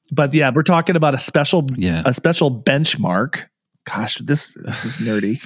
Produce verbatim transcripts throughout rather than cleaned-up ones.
But yeah, we're talking about a special, Yeah. a special benchmark. Gosh, this this is nerdy.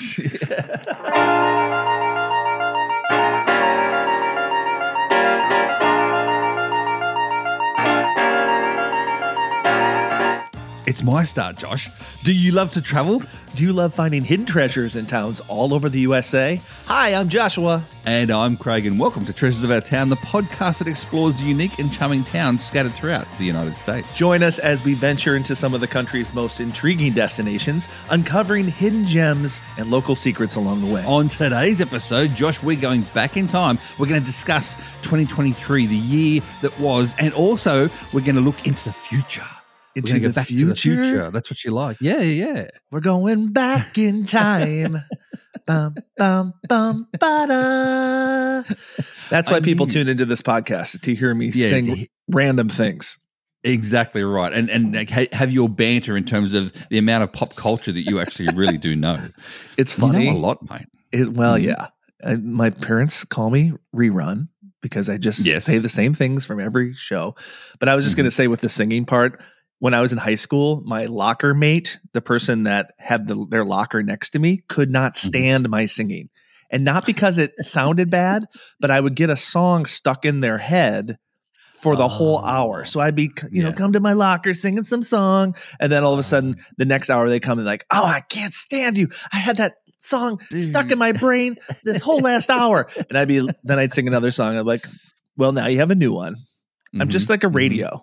It's my start, Josh. Do you love to travel? Do you love finding hidden treasures in towns all over the U S A? Hi, I'm Joshua. And I'm Craig, and welcome to Treasures of Our Town, the podcast that explores the unique and charming towns scattered throughout the United States. Join us as we venture into some of the country's most intriguing destinations, uncovering hidden gems and local secrets along the way. On today's episode, Josh, we're going back in time. We're going to discuss twenty twenty-three, the year that was, and also we're going to look into the future. Into We're gonna the, go back future? to the future. That's what you like. Yeah, yeah. We're going back in time. bum, bum, bum, ba-da. That's why I people knew- tune into this podcast, to hear me Yeah, sing to he- random things. Exactly right. And and like, ha- have your banter in terms of the amount of pop culture that you actually really do know. It's funny. You know a lot, mate. It, well, Mhm. yeah. Uh, my parents call me Rerun because I just Yes. say the same things from every show. But I was just Mhm. going to say with the singing part, when I was in high school, my locker mate, the person that had the, their locker next to me, could not stand my singing. And not because it sounded bad, but I would get a song stuck in their head for the whole Oh. hour. So I'd be, you know, Yeah. come to my locker singing some song. And then all of a sudden, the next hour they come and like, oh, I can't stand you. I had that song stuck Dude. in my brain this whole last hour. And I'd be, then I'd sing another song. I'm like, well, now you have a new one. I'm Mhm. just like a Mhm. radio.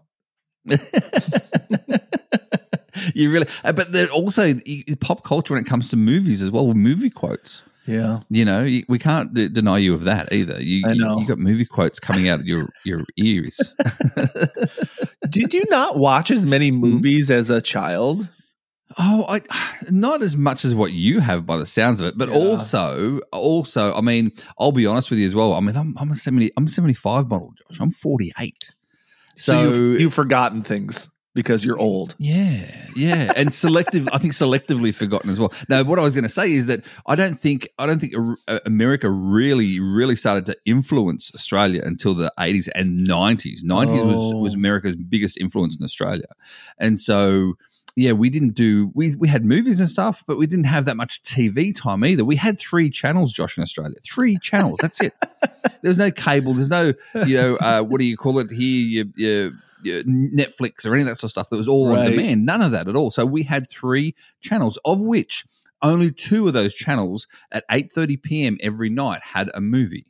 You really, uh, but then also y- pop culture when it comes to movies as well, movie quotes. Yeah. You know, you, we can't d- deny you of that either. You, I you- know. you got movie quotes coming out of your your ears. Did you not watch as many Hmm? movies as a child? Oh, I not as much as what you have by the sounds of it, but Yeah. also, also, I mean, I'll be honest with you as well. I mean, I'm I'm a seventy, I'm a seventy-five model, Josh. I'm forty-eight. So, So, you've, you've forgotten things because you're old. yeah, yeah, and selective. I think selectively forgotten as well. Now, what I was going to say is that I don't think I don't think uh, America really, really started to influence Australia until the eighties and nineties. nineties Oh. was was America's biggest influence in Australia, and so. Yeah, we didn't do we we had movies and stuff, but we didn't have that much T V time either. We had three channels, Josh, in Australia. Three channels. That's it. There's no cable. There's no, you know, uh, what do you call it here? Your, your, your Netflix or any of that sort of stuff that was all Right. on demand. None of that at all. So we had three channels, of which only two of those channels at eight thirty p.m. every night had a movie.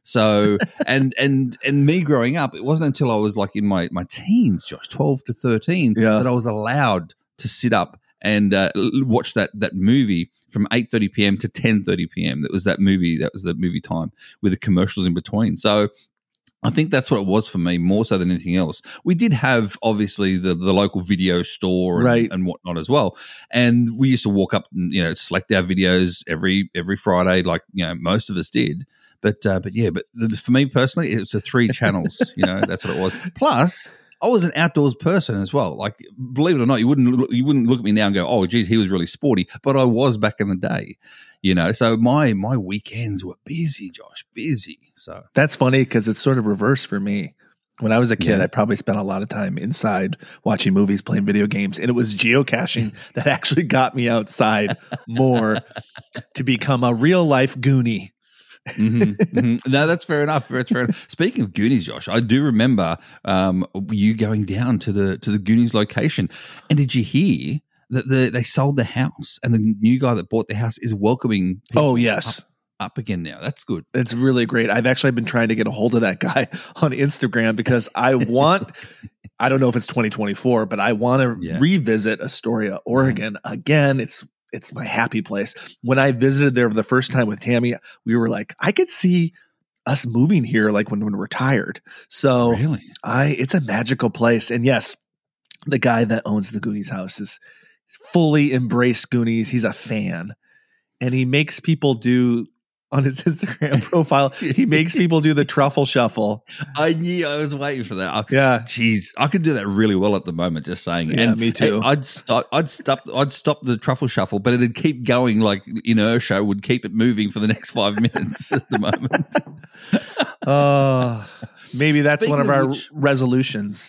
So and and and me growing up, it wasn't until I was like in my my teens, Josh, twelve to thirteen, Yeah. that I was allowed to sit up and uh, l- watch that that movie from eight thirty p.m. to ten thirty p.m. That was that movie. That was the movie time with the commercials in between. So I think that's what it was for me, more so than anything else. We did have obviously the the local video store and, Right. and whatnot as well, and we used to walk up and you know select our videos every every Friday, like you know most of us did. But uh, but yeah, but the, for me personally, it was the three channels. You know, that's what it was. Plus, I was an outdoors person as well. Like, believe it or not, you wouldn't look, you wouldn't look at me now and go, "Oh, geez, he was really sporty." But I was back in the day. You know, so my my weekends were busy, Josh, busy. So That's funny because it's sort of reverse for me. When I was a kid, Yeah. I probably spent a lot of time inside watching movies, playing video games, and it was geocaching that actually got me outside more to become a real life Goonie. hmm hmm No, that's fair enough. That's fair enough. Speaking of Goonies, Josh, I do remember um, you going down to the to the Goonies location, and did you hear that the, they sold the house, and the new guy that bought the house is welcoming people Oh, yes. up, up again now? That's good. It's really great. I've actually been trying to get a hold of that guy on Instagram because I want, I don't know if it's twenty twenty-four, but I want to Yeah. revisit Astoria, Oregon again. It's it's my happy place. When I visited there for the first time with Tammy, we were like, I could see us moving here like when, when we're retired. So Really? I it's a magical place. And yes, the guy that owns the Goonies house is fully embraced Goonies. He's a fan. And he makes people do on his Instagram profile, he makes people do the truffle shuffle. I knew I was waiting for that. I, Yeah. Jeez, I could do that really well at the moment. Just saying, Yeah, and me too. I'd stop. I'd stop. I'd stop the truffle shuffle, but it'd keep going. Like inertia would keep it moving for the next five minutes at the moment. Oh, maybe that's Speaking one of of our which- resolutions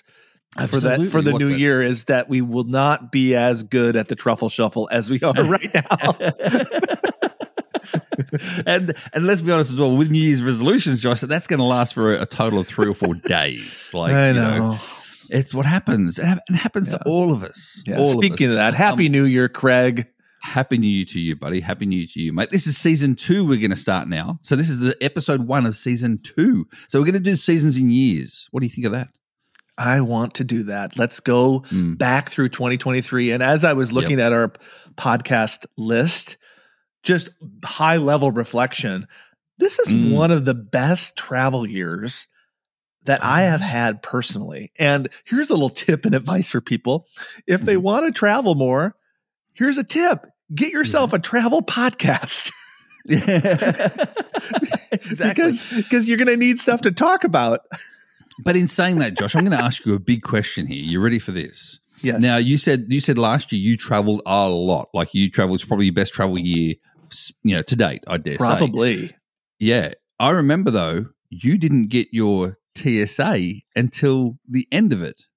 for that for the What's new that? year is that we will not be as good at the truffle shuffle as we are right now. and and let's be honest as well, with New Year's resolutions, Josh, that's going to last for a, a total of three or four days. Like, I you know. know, it's what happens. It, ha- it happens Yeah. to all of us. Yeah. All Speaking of, of, us. that, Happy Um, New Year, Craig. Happy New Year to you, buddy. Happy New Year to you, mate. This is season two we're going to start now. So this is the episode one of season two. So we're going to do seasons in years. What do you think of that? I want to do that. Let's go Mm. back through twenty twenty-three. And as I was looking at our podcast list, just high level reflection, this is Mm. one of the best travel years that I have had personally. And here's a little tip and advice for people. If they Mhm. want to travel more, here's a tip. Get yourself a travel podcast. Exactly. because because you're going to need stuff to talk about. But in saying that, Josh, I'm going to ask you a big question here. You ready for this? Yes. Now, you said you said last year you traveled a lot. Like you traveled, it's probably your best travel year, you know, to date, I dare say. Probably. Yeah. I remember, though, you didn't get your T S A until the end of it.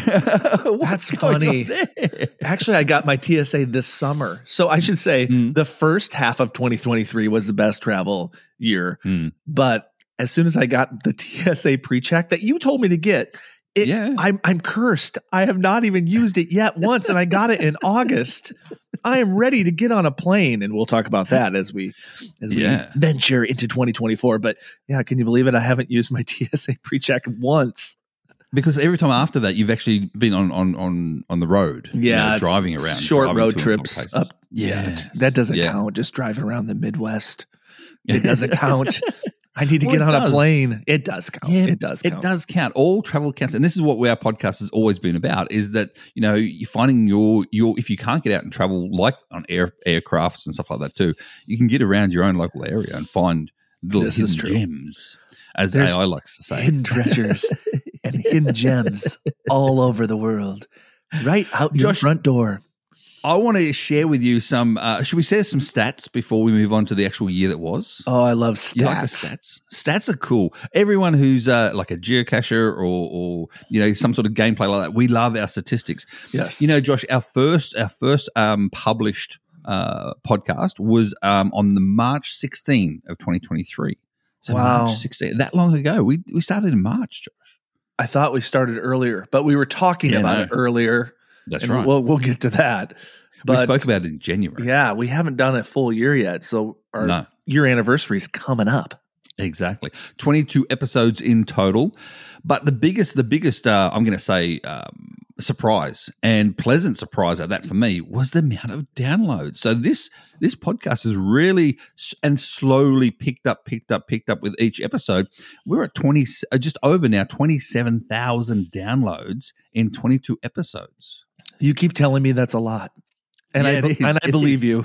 That's funny. Actually, I got my T S A this summer. So I should say Mm. the first half of twenty twenty-three was the best travel year. Mm. But as soon as I got the T S A pre-check that you told me to get, it, Yeah. I'm I'm cursed. I have not even used it yet once, and I got it in August. I am ready to get on a plane, and we'll talk about that as we as we Yeah. venture into twenty twenty-four. But yeah, can you believe it? I haven't used my T S A pre-check once. Because every time after that, you've actually been on on on, on the road, you Yeah, know, it's driving around, short driving road to and from trips places. up. Yeah, t- that doesn't Yeah. count. Just driving around the Midwest, it doesn't count. I need to Well, get it on does. a plane. It does count. Yeah, it does. Count. It does count. All travel counts, and this is what our podcast has always been about: is that you know you're finding your your if you can't get out and travel like on air aircrafts and stuff like that too, you can get around your own local area and find little This is hidden true. gems, as There's A I likes to say. Hidden treasures and hidden gems all over the world, right out your Josh- front door. I want to share with you some. Uh, should we share some stats before we move on to the actual year that was? Oh, I love stats. You like the stats? Stats are cool. Everyone who's uh, like a geocacher or, or you know some sort of gameplay like that, we love our statistics. Yes. You know, Josh, our first our first um, published uh, podcast was um, on the March sixteenth of twenty twenty-three. So Wow. March sixteenth, that long ago. We we started in March, Josh. I thought we started earlier, but we were talking Yeah, about no. it earlier. That's and right. We'll we'll get to that. we But spoke about it in January. yeah, we haven't done a full year yet, so our No. year anniversary is coming up. Exactly. twenty-two episodes in total. But the biggest, the biggest, uh, I'm going to say, um, surprise and pleasant surprise at that for me was the amount of downloads. So this, this podcast has really s- and slowly picked up, picked up, picked up with each episode. We're at twenty, uh, just over now, twenty-seven thousand downloads in twenty-two episodes. You keep telling me that's a lot, and Yeah, I it be- is. and I It believe is. you.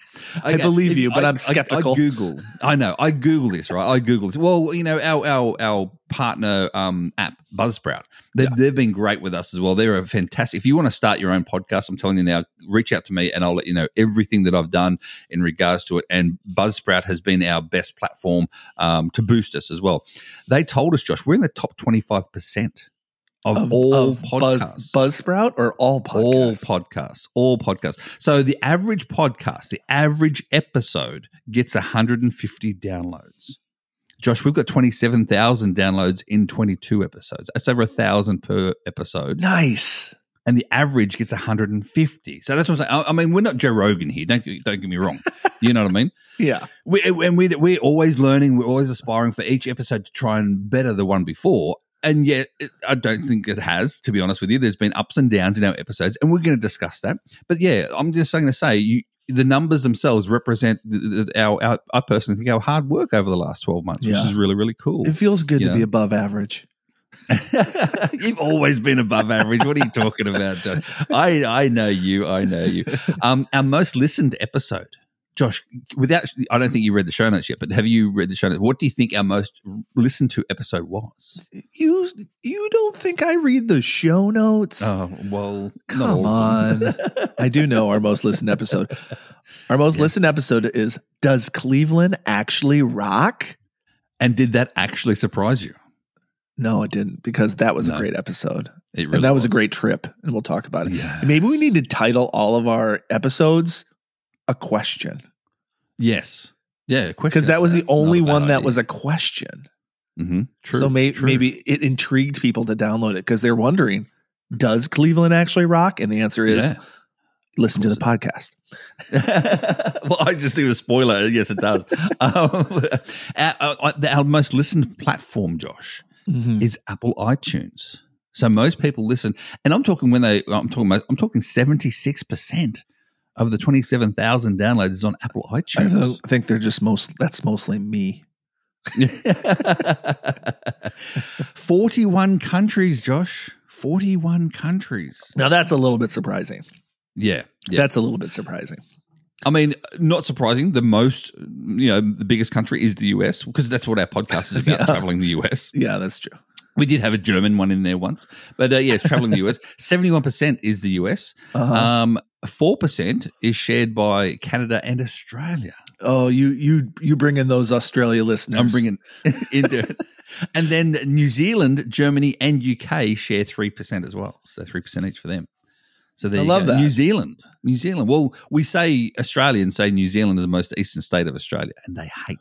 I Okay, believe if- you, but I- I'm I- skeptical. I, Google. I know. I Google this, right? I Google this. Well, you know, our our our partner um, app, Buzzsprout, they've, Yeah. they've been great with us as well. They're a fantastic. If you want to start your own podcast, I'm telling you now, reach out to me and I'll let you know everything that I've done in regards to it. And Buzzsprout has been our best platform um, to boost us as well. They told us, Josh, we're in the top twenty-five percent of, of all of podcasts. Buzz, Buzzsprout or all podcasts? All podcasts, all podcasts. So the average podcast, the average episode gets one hundred fifty downloads. Josh, we've got twenty-seven thousand downloads in twenty-two episodes. That's over a thousand per episode. Nice. And the average gets one hundred fifty. So that's what I'm saying. I I mean, we're not Joe Rogan here. Don't, don't get me wrong. You know what I mean? Yeah. We, and we, we're always learning. We're always aspiring for each episode to try and better the one before. And yet, it, I don't think it has, to be honest with you. There's been ups and downs in our episodes, and we're going to discuss that. But yeah, I'm just going to say, you, the numbers themselves represent the, the, our, our, I personally think, our hard work over the last twelve months, which Yeah. is really, really cool. It feels good You to be know? above average. You've always been above average. What are you talking about, Josh? I, I know you. I know you. Um, our most listened episode. Josh, without I don't think you read the show notes yet, but have you read the show notes? What do you think our most listened to episode was? You you don't think I read the show notes? Oh, well, not Come all of them. on. I do know our most listened episode. Our most Yeah. listened episode is Does Cleveland Actually Rock? And did that actually surprise you? No, it didn't, because that was No. a great episode. It really and that was, was a great trip, and we'll talk about it. Yes. Maybe we need to title all of our episodes a question. Yes. Yeah, because that was the That's not only a bad one that idea. was a question. Mm-hmm. True. So may, true. maybe it intrigued people to download it because they're wondering, does Cleveland actually rock? And the answer is, Yeah. listen to the podcast. Well, I just see a spoiler. Yes, it does. um, our, our, our most listened platform, Josh, Mm-hmm. is Apple iTunes. So most people listen, and I'm talking when they. I'm talking. About, I'm talking seventy-six percent of the twenty-seven thousand downloads is on Apple I, iTunes. th- I think they're just most. That's mostly me. forty-one countries, Josh. forty-one countries. Now that's a little bit surprising. Yeah, yeah. That's a little bit surprising. I mean, not surprising. The most, you know, the biggest country is the U S because that's what our podcast is about, Yeah. traveling the U S. Yeah, that's true. We did have a German one in there once, but uh, yeah, it's traveling the U S. seventy-one percent is the U S. Uh-huh. Um, four percent is shared by Canada and Australia. Oh, you you you bring in those Australia listeners. I'm bringing into it. And then New Zealand, Germany, and U K share three percent as well. So three percent each for them. So there I you love go. that. New Zealand. New Zealand. Well, we say Australians say New Zealand is the most eastern state of Australia, and they hate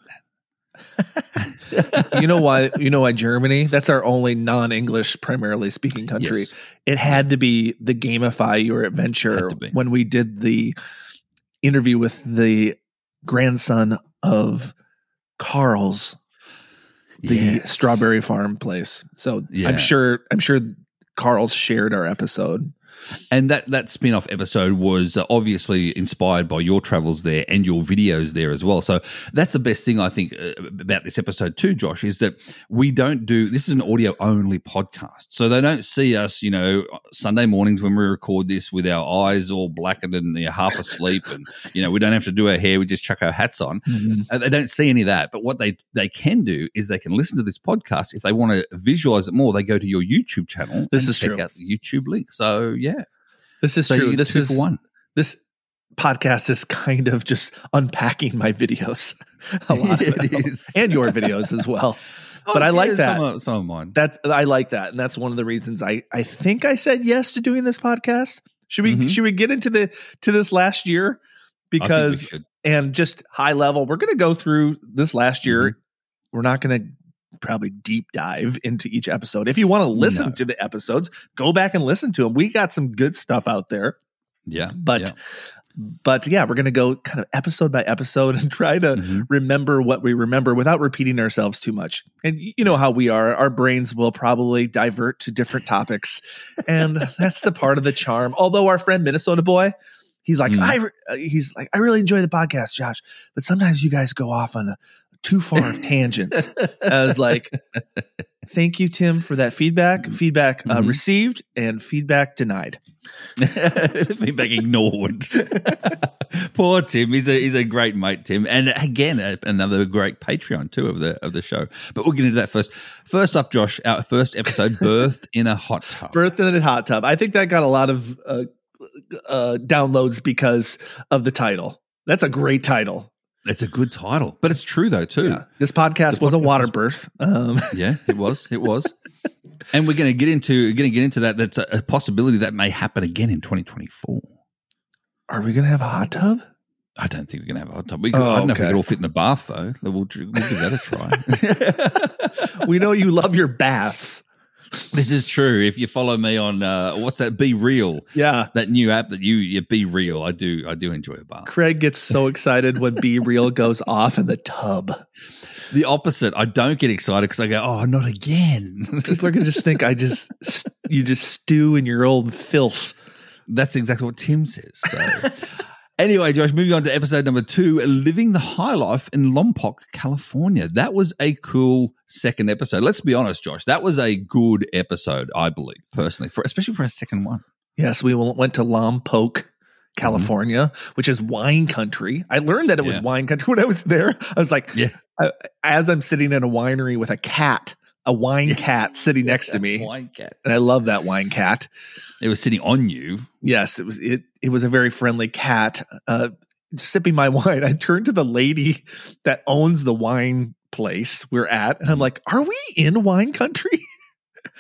that. You know why? You know why Germany? That's our only non-English, primarily speaking country. Yes. It had to be the Gamify Your Adventure Had to be. when we did the interview with the grandson of Carl's, the Yes. strawberry farm place. So Yeah. I'm sure. I'm sure Carl's shared our episode. And that, that spin-off episode was uh, obviously inspired by your travels there and your videos there as well. So that's the best thing I think uh, about this episode too, Josh, is that we don't do – this is an audio-only podcast. So they don't see us, you know, Sunday mornings when we record this with our eyes all blackened and you know, half asleep and, you know, we don't have to do our hair. We just chuck our hats on. Mm-hmm. Uh, they don't see any of that. But what they, they can do is they can listen to this podcast. If they want to visualize it more, they go to your YouTube channel This and is check true. out the YouTube link. So, yeah. This is So you true. get This two is for one. This podcast is kind of just unpacking my videos. A lot of It it is. and your videos as well. Oh, But I like yeah, that. Some of, some of mine. That I like that, and that's one of the reasons I I think I said yes to doing this podcast. Should we Mhm. should we get into the to this last year? I think we Because should. and just high level, we're going to go through this last year. Mhm. We're not going to probably deep dive into each episode. If you want to listen No. to the episodes, go back and listen to them. We got some good stuff out there. Yeah. But yeah. but yeah, we're going to go kind of episode by episode and try to Mhm. remember what we remember without repeating ourselves too much. And y- you know how we are. Our brains will probably divert to different topics. And that's the part of the charm. Although our friend Minnesota Boy, he's like, Mm. I re- uh, he's like, I really enjoy the podcast, Josh, but sometimes you guys go off on a too far of tangents. I was like, thank you, Tim, for that feedback. Feedback uh, Mhm. received and feedback denied. Feedback ignored. Poor Tim. He's a he's a great mate, Tim, and again a, another great Patreon too of the of the show. But we'll get into that first. First up, Josh, our first episode, birthed in a hot tub. Birth in a hot tub. I think that got a lot of uh, uh, downloads because of the title. That's a great title. It's a good title, but it's true though too. Yeah. This podcast The was a podcast water was- birth. Um, Yeah, it was. It was. And we're going to get into going to get into that. That's a, a possibility that may happen again in twenty twenty-four. are we going to have a hot tub? I don't think we're going to have a hot tub. We could, Oh, I don't know if we okay. could all fit in the bath though. We'll, we'll give that a try. We know you love your baths. This is true. If you follow me on uh, what's that? Be Real. Yeah. That new app that you you Be Real. I do I do enjoy a bath. Craig gets so excited when Be Real goes off in the tub. The opposite. I don't get excited because I go, oh, not again. People are going to just think I just, you just stew in your old filth. That's exactly what Tim says. So. Anyway, Josh, moving on to episode number two, Living the High Life in Lompoc, California. That was a cool second episode. Let's be honest, Josh. That was a good episode, I believe, personally, for especially for a second one. Yes, we went to Lompoc, California, mm-hmm. which is wine country. I learned that it was Yeah. wine country when I was there. I was like, Yeah. I, as I'm sitting in a winery with a cat, a wine cat sitting next to me. Wine cat. And I love that wine cat. It was sitting on you. Yes, it was it it was a very friendly cat. Uh, sipping my wine, I turned to the lady that owns the wine place we're at, and I'm like, "Are we in wine country?"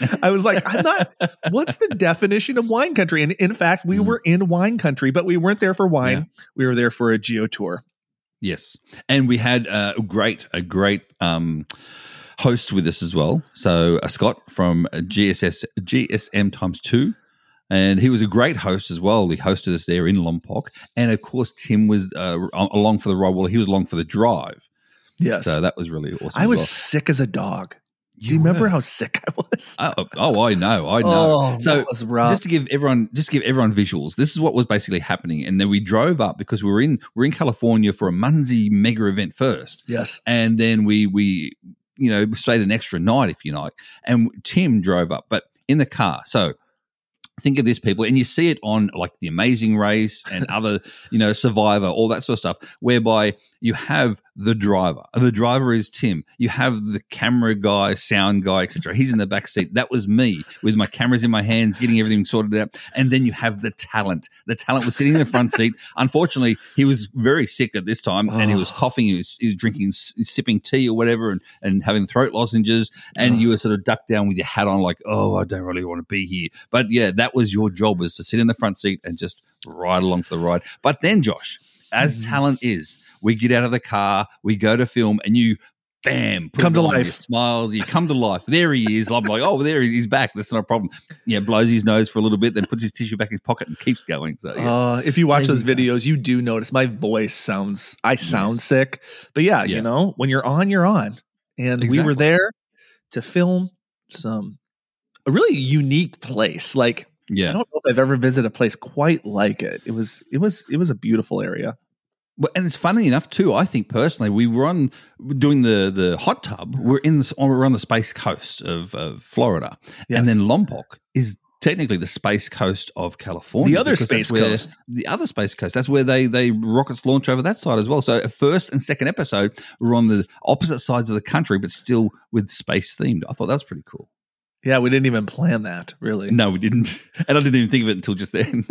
I was like, I'm not, what's the definition of wine country? And in fact, we Mm. were in wine country, but we weren't there for wine. Yeah. We were there for a geo tour. Yes. And we had uh, a great, a great um, host with us as well. So uh, Scott from G S S, G S M times two. And he was a great host as well. He hosted us there in Lompoc. And of course, Tim was uh, along for the ride. Well, he was along for the drive. Yes. So that was really awesome. I was well. sick as a dog. You Do you remember were. how sick I was? Oh, oh, I know, I know. Oh, so that was rough. just to give everyone, just to give everyone visuals, this is what was basically happening. And then we drove up because we were in we are in California for a Munzie mega event first. Yes. And then we we you know stayed an extra night, if you like. And Tim drove up, but in the car. So think of this, people, and you see it on like The Amazing Race and other, you know, Survivor, all that sort of stuff, whereby you have the driver. The driver is Tim. You have the camera guy, sound guy, et cetera. He's in the back seat. That was me with my cameras in my hands, getting everything sorted out. And then you have the talent. The talent was sitting in the front seat. Unfortunately, he was very sick at this time, and he was coughing. He was, he was drinking, sipping tea or whatever, and, and having throat lozenges. And you were sort of ducked down with your hat on, like, oh, I don't really want to be here. But yeah, that was your job, was to sit in the front seat and just ride along for the ride. But then, Josh, as talent is, we get out of the car, we go to film, and you, bam, put come it to on, life. you smiles, you come to life. There he is. I'm like, oh, there he, he's back. That's not a problem. Yeah, blows his nose for a little bit, then puts his tissue back in his pocket and keeps going. So, yeah. Uh, if you watch There those you go. videos, you do notice my voice sounds, I sound Yes. sick. But yeah, Yeah. you know, when you're on, you're on. And we were Exactly. there to film some, a really unique place. Like, I yeah. don't know if I've ever visited a place quite like it. It was, it was, it was a beautiful area. Well, and it's funny enough too. I think personally, we were on doing the the hot tub. We're in the we're on the space coast of, of Florida, Yes. and then Lompoc is technically the space coast of California. The other because that's space where- coast. the other space coast. That's where they they rockets launch over that side as well. So, first and second episode were on the opposite sides of the country, but still with space themed. I thought that was pretty cool. Yeah, we didn't even plan that, really. No, we didn't, and I didn't even think of it until just then.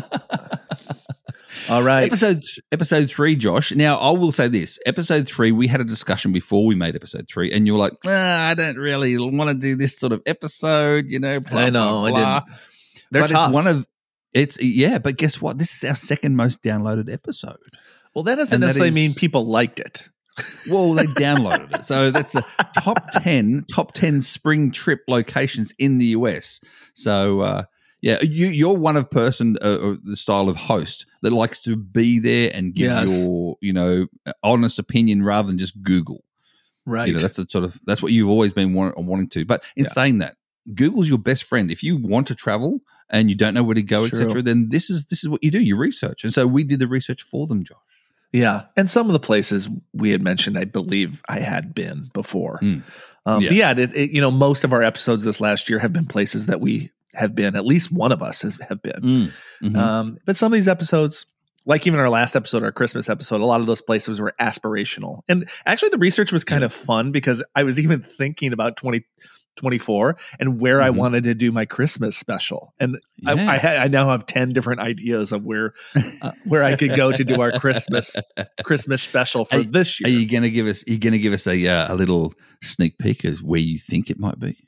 All right. Episode episode three, Josh. Now, I will say this: episode three, we had a discussion before we made episode three, and you were like, ah, "I don't really want to do this sort of episode," you know. Blah, I know, blah, I blah. didn't. They're but tough. it's one of it's yeah. But guess what? This is our second most downloaded episode. Well, that doesn't and that necessarily is- mean people liked it. Well, they downloaded it, so that's the top ten top ten spring trip locations in the U S. So. uh Yeah, you, you're one of person, uh, the style of host that likes to be there and give Yes. your, you know, honest opinion rather than just Google. Right. You know, that's a sort of that's what you've always been want, wanting to. But in Yeah. saying that, Google's your best friend. If you want to travel and you don't know where to go, et True. cetera, then this is this is what you do. You research, and so we did the research for them, Josh. Yeah. And some of the places we had mentioned, I believe I had been before. Mm. Um, Yeah. But yeah, it, it, you know, most of our episodes this last year have been places that we have been, at least one of us has have been. Mm. Mhm. Um, but some of these episodes, like even our last episode, our Christmas episode, a lot of those places were aspirational. And actually the research was kind Yeah. of fun because I was even thinking about twenty twenty-four and where I Mhm. wanted to do my Christmas special. And I, Yeah. I, ha- I now have ten different ideas of where, uh, where I could go to do our Christmas, Christmas special for Are- this Are year. you going to give us? Are you going to give us a uh, a little sneak peek as where you think it might be?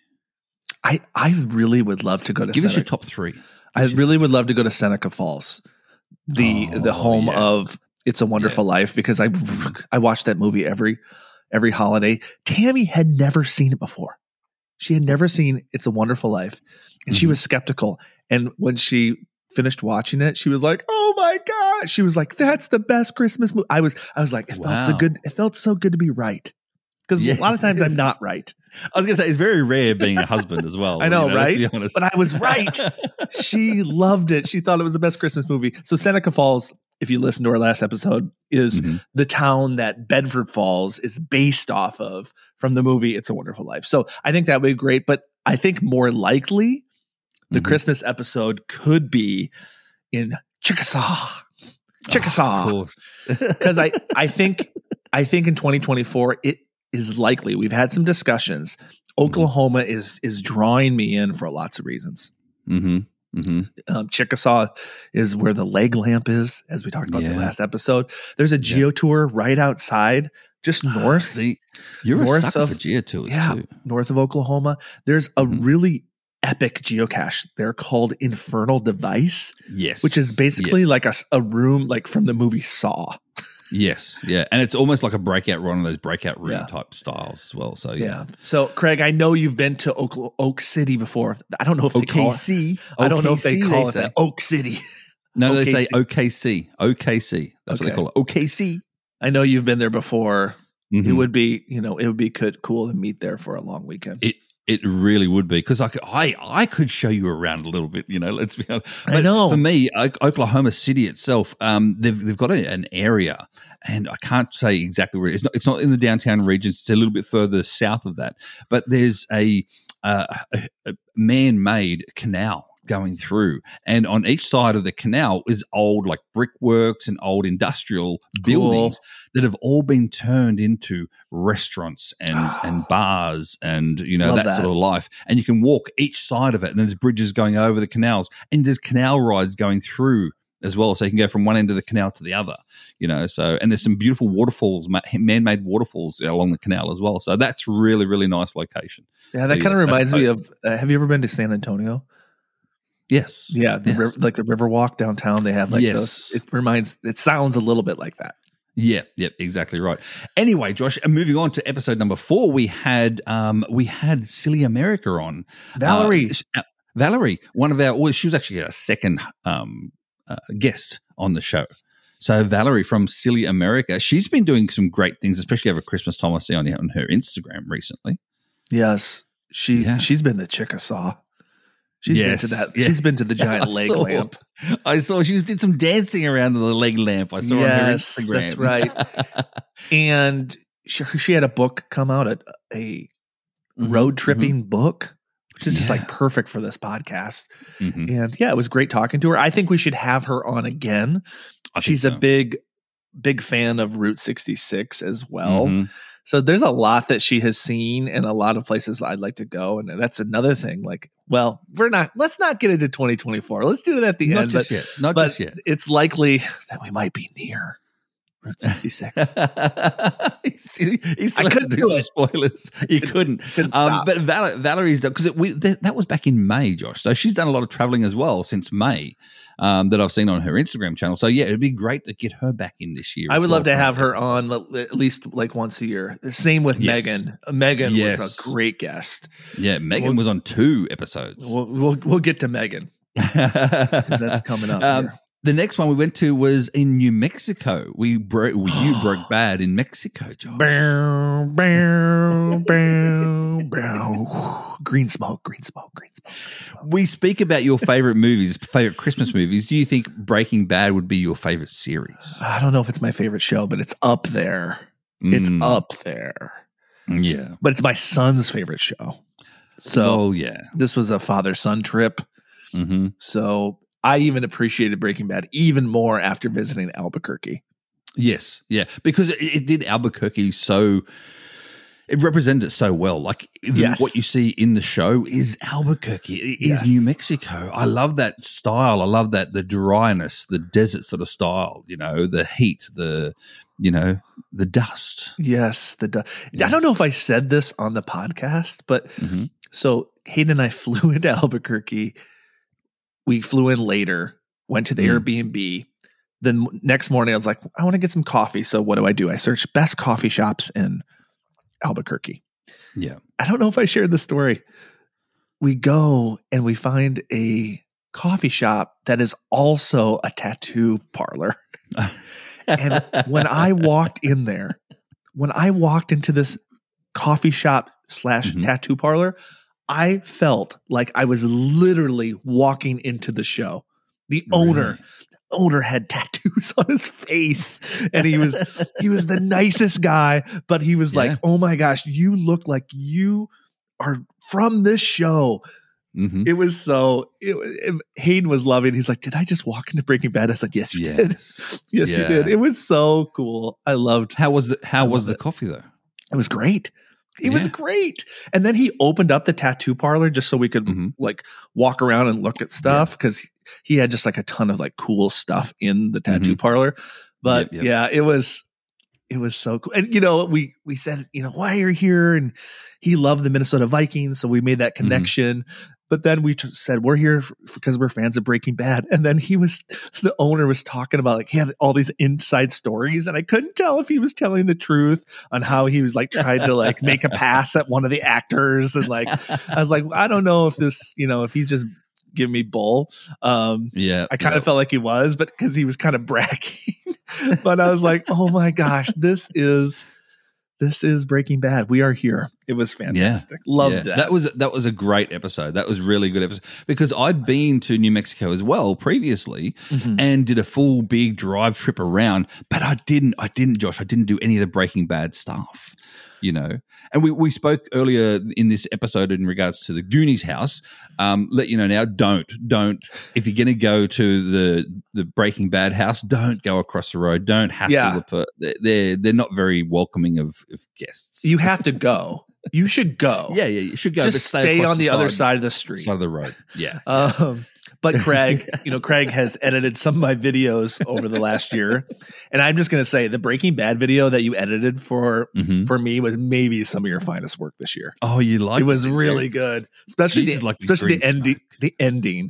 I, I really would love to go to Give us your Seneca. top three. I really would love to go to Seneca Falls, the Oh, the home yeah. of It's a Wonderful Life, because I I watched that movie every every holiday. Tammy had never seen it before. She had never seen It's a Wonderful Life, and she Mhm. was skeptical. And when she finished watching it, she was like, "Oh my god!" She was like, "That's the best Christmas movie." I was I was like, "It felt so Wow. good. It felt so good to be right." Because a lot of times I'm Yes. not right. I was going to say it's very rare being a husband as well. I know, let's right? be honest. But I was right. She loved it. She thought it was the best Christmas movie. So Seneca Falls, if you listen to our last episode, is Mhm. the town that Bedford Falls is based off of from the movie It's a Wonderful Life. So I think that would be great. But I think more likely the Mhm. Christmas episode could be in Chickasaw. Oh, Chickasaw. of course. Because I, I think I think in twenty twenty-four it is likely. We've had some discussions. Oklahoma is is drawing me in for lots of reasons. mm-hmm. Mm-hmm. Um, Chickasaw is where the leg lamp is, as we talked about in Yeah. the last episode. There's a geo tour right outside, just north, See, you're north a sucker of- for geotours yeah, too. north of Oklahoma. There's a Mhm. really epic geocache. They're called Infernal Device, Yes. which is basically yes. like a, a room like from the movie Saw. Yes, yeah, and it's almost like a breakout one of those breakout room Yeah. type styles as well. So yeah, Yeah. So Craig, I know you've been to Oak, Oak City before. I don't know if they call it. O K C. I don't know if they O K C, call they it say. that. Oak City. No, they O K say C. O K C. O K C. That's what Okay. they call it. O K C. I know you've been there before. Mhm. It would be, you know, it would be good, cool to meet there for a long weekend. It it really would be because I could, I I could show you around a little bit. You know, let's be honest. I But know. For me, O- Oklahoma City itself, um, they've they've got a, an area, and I can't say exactly where it's not. It's not in the downtown region. It's a little bit further south of that. But there's a, uh, a, a man-made canal going through, and on each side of the canal is old like brickworks and old industrial buildings that have all been turned into restaurants and and bars and you know Love that, that. sort of life. And you can walk each side of it, and there's bridges going over the canals, and there's canal rides going through as well, so you can go from one end of the canal to the other. You know, so and there's some beautiful waterfalls, ma- man-made waterfalls along the canal as well. So that's really really nice location. Yeah, that So, kind of yeah, reminds that's me of. Uh, have you ever been to San Antonio? Yes. Yeah, the Yes. river, like the Riverwalk downtown. They have like Yes. those. It reminds. It sounds a little bit like that. Yeah, yep, exactly right. Anyway, Josh, and moving on to episode number four, we had um we had Silly America on. Valerie. Uh, sh- uh, Valerie, one of our well, she was actually a second um uh, guest on the show. So Valerie from Silly America, she's been doing some great things, especially over Christmas time. I see on, on her Instagram recently. Yes, she Yeah. she's been the Chickasaw. She's Yes, been to that. yeah. She's been to the giant I leg saw. lamp. I saw she was, did some dancing around the leg lamp. I saw Yes, on her Instagram. that's right. And she, she had a book come out, a, a Mhm, road tripping book, which is just Yeah. like perfect for this podcast. mhm. And yeah, it was great talking to her. I think we should have her on again. I think She's a so. big, big fan of Route sixty-six as well. Mhm. So there's a lot that she has seen and a lot of places I'd like to go. And that's another thing. Like, well, we're not, let's not get into twenty twenty-four. Let's do it at the Not end. just But, yet. Not but just yet. it's likely that we might be near Route sixty-six. he's, he's I I couldn't couldn't do do some it. spoilers. You couldn't. Couldn't Um, stop. but Val- Valerie's done because we that, that was back in May, Josh. So she's done a lot of traveling as well since May um, that I've seen on her Instagram channel. So yeah, it'd be great to get her back in this year. I as would well love to for have her episode. on at least like once a year. The same with Yes. Megan. Megan was Yes. a great guest. Yeah, Megan We'll- was on two episodes. We'll we'll, we'll get to Megan because that's coming up. Um, here. the next one we went to was in New Mexico. We broke. You broke bad in Mexico, Josh. Bow, bow, bow, bow. Green smoke, green smoke, green smoke, green smoke. We speak about your favorite movies, favorite Christmas movies. Do you think Breaking Bad would be your favorite series? I don't know if it's my favorite show, but it's up there. It's Mm, up there. Yeah. But it's my son's favorite show. So oh yeah. this was a father-son trip. hmm So I even appreciated Breaking Bad even more after visiting Albuquerque. Yes. Yeah. Because it, it did Albuquerque so. It represented it so well. Like the- Yes. what you see in the show is Albuquerque. It is Yes. New Mexico. I love that style. I love that the dryness, the desert sort of style. You know, the heat, the you know, the dust. Yes, the du- Yeah. I don't know if I said this on the podcast, but Mhm. so Hayden and I flew into Albuquerque. We flew in later, went to the Mm. Airbnb. Then next morning, I was like, I want to get some coffee. So what do I do? I search best coffee shops in Albuquerque. Yeah. I don't know if I shared the story. We go and we find a coffee shop that is also a tattoo parlor. And when I walked in there, when I walked into this coffee shop slash Mhm. tattoo parlor, I felt like I was literally walking into the show. The owner, owner had tattoos on his face, and he was he was the nicest guy, but he was Yeah. like, "Oh my gosh, you look like you are from this show." Mhm. It was so. It, it, Hayden was loving. He's like, "Did I just walk into Breaking Bad?" I was like, "Yes, you did. Yes. Yes, you Yeah. did." It was so cool. I loved. How was the How I was love the it. coffee though? It was great. It was Yeah. great. And then he opened up the tattoo parlor just so we could Mhm. like walk around and look at stuff because he had just like a ton of like cool stuff in the tattoo parlor. But Yep, yep. yeah, it was it was so cool. And you know, we we said, you know, why are you here? And he loved the Minnesota Vikings, so we made that connection. but then we just said, we're here because we're fans of Breaking Bad. And then he was, the owner was talking about like, he had all these inside stories and I couldn't tell if he was telling the truth on how he was like trying to like make a pass at one of the actors. And like, I was like, I don't know if this, you know, if he's just giving me bull. Um, yeah. I kind yeah. of felt like he was, but because he was kind of bragging, but I was like, oh my gosh, this is, This is Breaking Bad. We are here. It was fantastic. Yeah. Loved yeah. it. That was that was a great episode. That was really good episode because I'd been to New Mexico as well previously mm-hmm. and did a full big drive trip around, but I didn't. I didn't, Josh. I didn't do any of the Breaking Bad stuff. You know, and we, we spoke earlier in this episode in regards to the Goonies house. Um, let you know now, don't, don't, if you're going to go to the the Breaking Bad house, don't go across the road. Don't hassle yeah. the per- they're they're not very welcoming of, of guests. You have to go. You should go. Yeah, yeah, you should go. Just but stay, stay on the, the side, other side of the street. Side of the road. Yeah. Um, but Craig, you know, Craig has edited some of my videos over the last year. And I'm just going to say the Breaking Bad video that you edited for mm-hmm. for me was maybe some of your finest work this year. Oh, you like it? was it, really too. good. Especially the, like especially the ending the ending.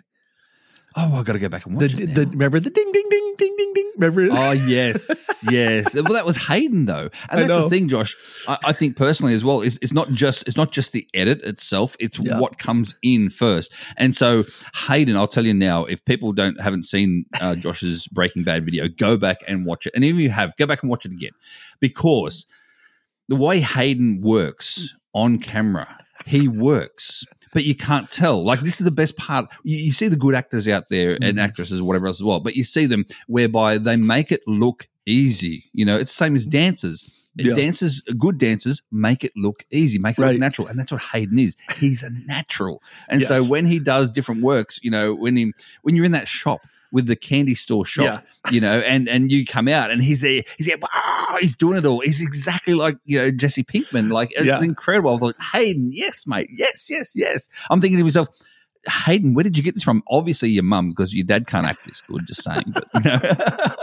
Oh, I got to go back and watch the, it now. The, remember the ding, ding, ding, ding, ding, ding? Remember? Oh, yes, yes. Well, that was Hayden, though. And that's the thing, Josh, I, I think personally as well, is it's not just it's not just the edit itself, it's yeah. what comes in first. And so Hayden, I'll tell you now, if people don't haven't seen uh, Josh's Breaking Bad video, go back and watch it. And even if you have, go back and watch it again. Because the way Hayden works on camera, he works. But you can't tell. Like, this is the best part. You, you see the good actors out there and mm. actresses, whatever else as well, but you see them whereby they make it look easy. You know, it's the same as dancers. Yeah. Dancers, good dancers, make it look easy, make it right. look natural. And that's what Hayden is. He's a natural. And yes. so when he does different works, you know, when he when you're in that shop, with the candy store shop, yeah. you know, and, and you come out and he's there, he's there, wow, he's doing it all. He's exactly like, you know, Jesse Pinkman. Like, it's yeah. incredible. I thought, Hayden, yes, mate. Yes, yes, yes. I'm thinking to myself, Hayden, where did you get this from? Obviously your mum, because your dad can't act this good, just saying. But, you know.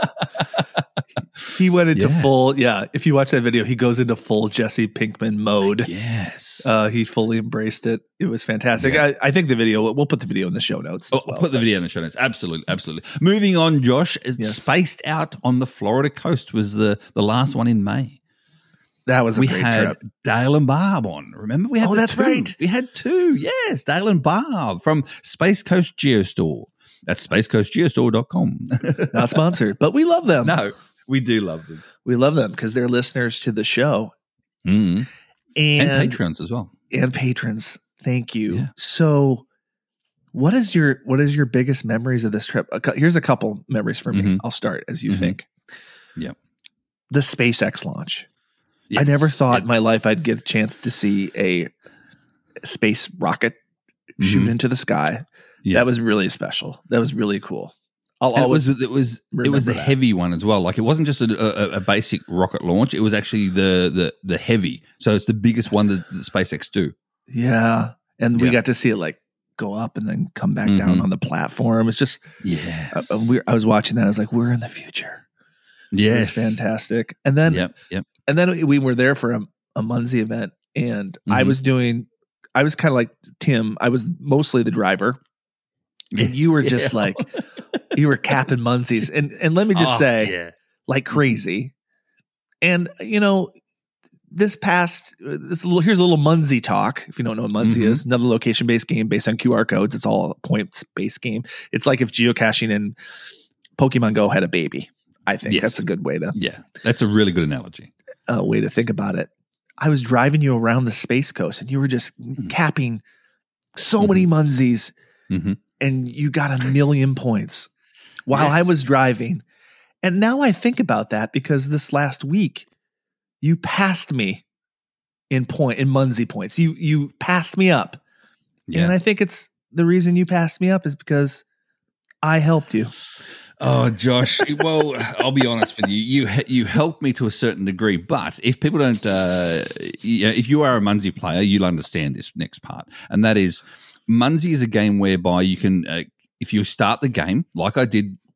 He went into yeah. full, yeah, if you watch that video, he goes into full Jesse Pinkman mode. Yes. Uh, he fully embraced it. It was fantastic. Yeah. I, I think the video, we'll put the video in the show notes. Oh, well, put the video in the show notes. Absolutely, absolutely. Moving on, Josh, yes. Spaced Out on the Florida coast was the, the last one in May. That was a we great had trip. Dale and Barb on. Remember, we had oh, that's two. right. We had two. Yes, Dale and Barb from Space Coast Geostore. That's space coast geostore dot com. Not sponsored, but we love them. No, we do love them. We love them because they're listeners to the show, mm. and, and patrons as well. And patrons, thank you. Yeah. So, what is your what is your biggest memories of this trip? Here's a couple memories for me. Mm-hmm. I'll start as you mm-hmm. think. Yeah, the SpaceX launch. Yes. I never thought yep. in my life I'd get a chance to see a space rocket mm-hmm. shoot into the sky. Yeah. That was really special. That was really cool. I'll and always it was it was it was the that. heavy one as well. Like, it wasn't just a, a, a basic rocket launch. It was actually the the the heavy. So it's the biggest one that, that SpaceX do. Yeah, and we yeah. got to see it like go up and then come back mm-hmm. down on the platform. It's just yes. I, we, I was watching that. I was like, we're in the future. Yes, it was fantastic. And then yep, yep. And then we were there for a, a Muncie event, and mm-hmm. I was doing. I was kind of like Tim. I was mostly the driver. And you were just yeah. like, you were capping Muncie's. And and let me just oh, say, yeah. like crazy. And, you know, this past, this here's a little Muncie talk. If you don't know what Muncie mm-hmm. is, another location-based game based on Q R codes. It's all a points-based game. It's like if geocaching and Pokemon Go had a baby. I think yes. that's a good way to. Yeah, that's a really good analogy. Uh, way to think about it. I was driving you around the Space Coast, and you were just mm-hmm. capping so mm-hmm. many Muncies. Mm-hmm. And you got a million points while yes. I was driving. And now I think about that because this last week you passed me in point in Muncie points. You you passed me up. Yeah. And I think it's the reason you passed me up is because I helped you. Oh, Josh. Well, I'll be honest with you. You you helped me to a certain degree, but if people don't, uh, you know, if you are a Muncie player, you'll understand this next part, and that is. Muncie is a game whereby you can, uh, if you start the game, like I did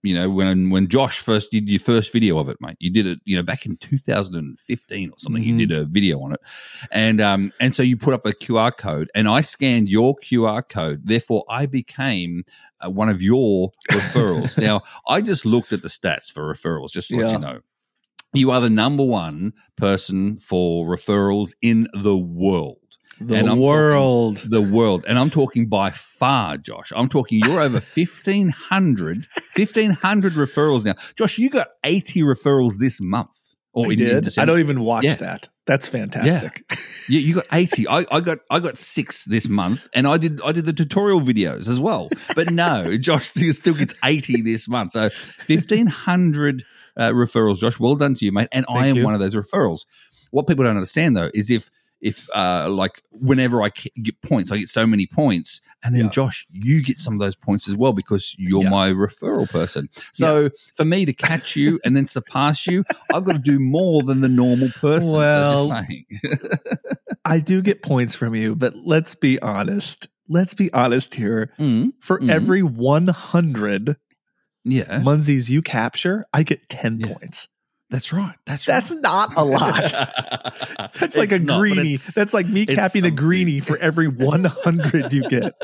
you know, when when Josh first did your first video of it, mate. You did it, you know, back in two thousand fifteen or something. Mm-hmm. You did a video on it, and um, and so you put up a Q R code, and I scanned your Q R code. Therefore, I became uh, one of your referrals. Now, I just looked at the stats for referrals, just to Yeah. let you know. You are the number one person for referrals in the world. The And I'm world. talking the world. And I'm talking by far, Josh. I'm talking you're over fifteen hundred, fifteen hundred referrals now. Josh, you got eighty referrals this month. Or I in- in did. I December. don't even watch Yeah. that. That's fantastic. Yeah, you got eighty. I, I got I got six this month, and I did I did the tutorial videos as well. But no, Josh still, still gets eighty this month. So fifteen hundred uh, referrals, Josh. Well done to you, mate. And I Thank am you. one of those referrals. What people don't understand though is if if uh, like whenever I k- get points, I get so many points, and then Yeah. Josh, you get some of those points as well because you're Yeah. my referral person. So for me to catch you and then surpass you, I've got to do more than the normal person. Well, so just saying. I do get points from you, but let's be honest. Let's be honest here. Mm, For Mhm. every one hundred yeah, Munsies you capture, I get ten Yeah. points. that's right. That's That's right. not a lot. That's like It's a not, but greenie. it's- That's like me it's capping a something. greenie for every one hundred you get.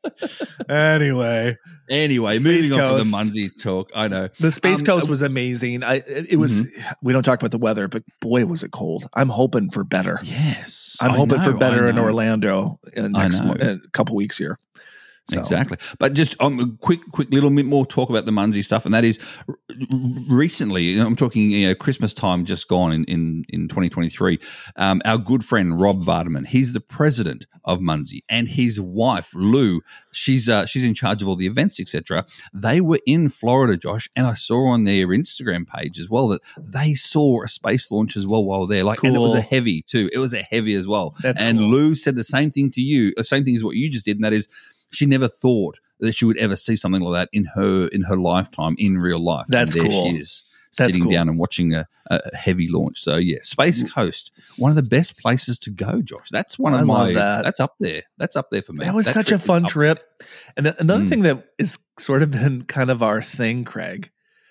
Anyway, Anyway, Space moving on Coast. from the Munsie talk. I know. the Space Um, Coast uh, was amazing. I it, it was. We don't talk about the weather, but boy, was it cold. I'm hoping for better. Yes. I'm I hoping for know, better I in know. Orlando in next know. mo- in a couple weeks here. So, Exactly. But just um, a quick, quick little bit more talk about the Munsie stuff, and that is r- recently, you know, I'm talking, you know, Christmas time just gone in, in, in twenty twenty-three, um, our good friend Rob Vardaman, he's the president of Munsie, and his wife, Lou, she's uh, she's in charge of all the events, et cetera. They were in Florida, Josh, and I saw on their Instagram page as well that they saw a space launch as well while they're like, and it was a Cool. heavy too. It was a heavy as well. That's and cool. Lou said the same thing to you, the same thing as what you just did, and that is, she never thought that she would ever see something like that in her in her lifetime in real life. That's and there cool. she is, That's sitting cool. down and watching a, a heavy launch. So yeah, Space Coast, one of the best places to go, Josh. That's one of I my. love that. That's up there. That's up there for me. That was such a trip is fun up trip. And a- another Mm. thing that is sort of been kind of our thing, Craig.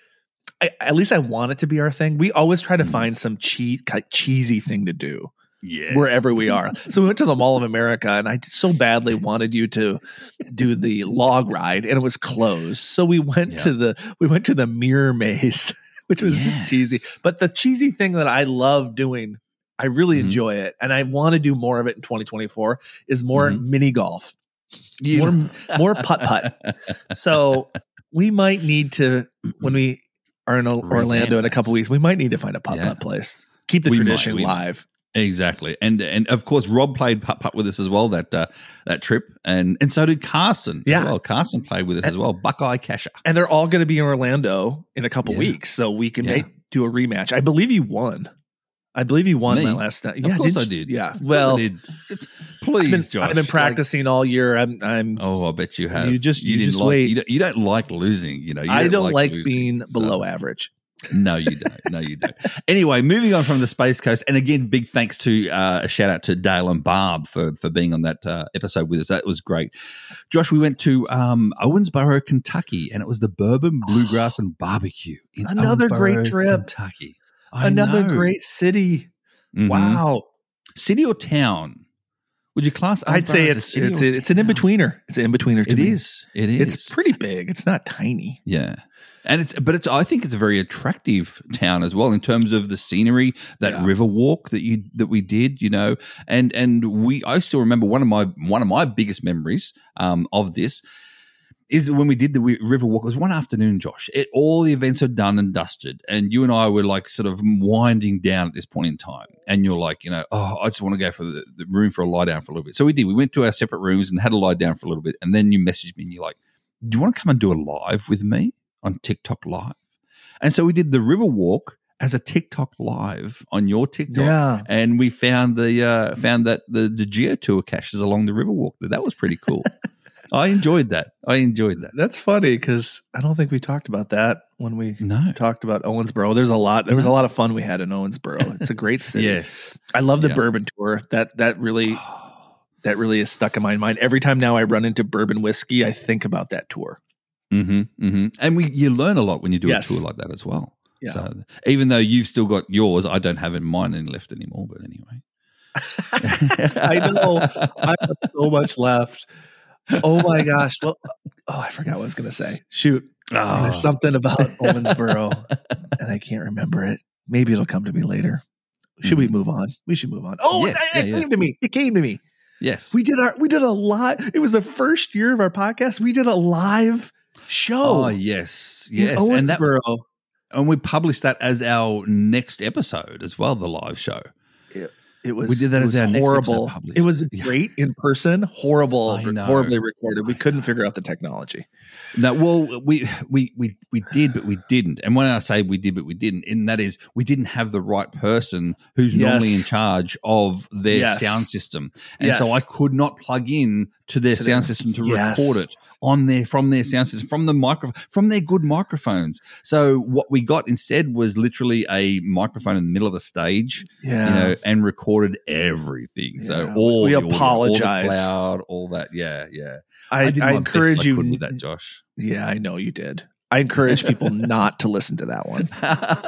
I, at least I want it to be our thing. We always try to Mm. find some cheese, cheesy thing to do Yes. wherever we are. So we went to the Mall of America, and I so badly wanted you to do the log ride, and it was closed. So we went Yeah. to the we went to the Mirror Maze, which was Yes. cheesy. But the cheesy thing that I love doing, I really Mhm. enjoy it, and I want to do more of it in twenty twenty-four. Is more Mhm. mini golf, You more know- more putt putt. So we might need to when we are in Orlando Revamp in a that. couple weeks. We might need to find a putt Yeah. putt place. Keep the We might, tradition we might. live. Exactly, and and of course Rob played putt putt with us as well that uh, that trip, and and so did Carson. Yeah. as well. Carson played with us as well. Buckeye Casher. And they're all going to be in Orlando in a couple Yeah. weeks, so we can Yeah. make do a rematch. I believe you won. I believe you won Me? my last time. Of course you? I did. Yeah. Of course Well, I did. Just- I've please, been, Josh. I've been like- practicing all year. I'm. I'm. oh, I bet you have. You just- you didn't just like. wait. You don't, you don't like losing. You know. You I don't like, losing, being so- below average. No, you don't. No, you don't. Anyway, moving on from the Space Coast, and again, big thanks to uh, a shout out to Dale and Barb for for being on that uh, episode with us. That was great. Josh, we went to um, Owensboro, Kentucky, and it was the Bourbon Bluegrass and Barbecue in Another great Owensboro, trip. Kentucky. I Another know. great city. Mhm. Wow. City or town? Would you class? I'd Owensboro say as a it's city it's or it's an in town? betweener. It's an in betweener. It is. It is. It's pretty big. It's not tiny. Yeah. And it's, but it's, I think it's a very attractive town as well in terms of the scenery, that Yeah. river walk that you, that we did, you know, and, and we, I still remember one of my, one of my biggest memories, um, of this is when we did the wi- river walk. It was one afternoon, Josh. It, all the events are done and dusted. And you and I were like sort of winding down at this point in time. And you're like, you know, oh, I just want to go for the, the room for a lie down for a little bit. So we did. We went to our separate rooms and had a lie down for a little bit. And then you messaged me and you're like, do you want to come and do a live with me on TikTok Live? And so we did the river walk as a TikTok Live on your TikTok. Yeah. And we found the uh, found that the, the geotour caches along the river walk. That was pretty cool. I enjoyed that. I enjoyed that. That's funny because I don't think we talked about that when we No. talked about Owensboro. There's a lot. There was a lot of fun we had in Owensboro. It's a great city. Yes. I love the Yeah. bourbon tour. That that really that really is stuck in my mind. Every time now I run into bourbon whiskey, I think about that tour. Mm-hmm, mm-hmm. And we you learn a lot when you do Yes. a tour like that as well. Yeah. So even though you've still got yours, I don't have it mine any left anymore. But anyway, I know. I have so much left. Oh my gosh. Well, oh, I forgot what I was going to say. Shoot. Oh. There's something about Owensboro, and I can't remember it. Maybe it'll come to me later. Should we move on? We should move on. Oh, Yes, it, yeah, it yeah. came to me. It came to me. Yes, We did our we did a live. It was the first year of our podcast. We did a live show. Oh yes, in yes, and that Owensboro. and we published that as our next episode as well, the live show. It was We did that it as was our next horrible. episode published. It was Yeah. great in person, horrible, I know. horribly recorded. We I couldn't know. figure out the technology. No, well, we we we we did, but we didn't. And when I say we did, but we didn't, and that is we didn't have the right person who's Yes. normally in charge of their Yes. sound system, and Yes. so I could not plug in to their To sound their- system to Yes. record it on their from their sound system from the micro from their good microphones. So what we got instead was literally a microphone in the middle of the stage, Yeah. you know, and recorded everything. So Yeah. all We the audio, all the apologize. cloud, all that. Yeah, yeah. I, did I my best encourage I you could with that, Josh. Yeah, I know you did. I encourage people not to listen to that one.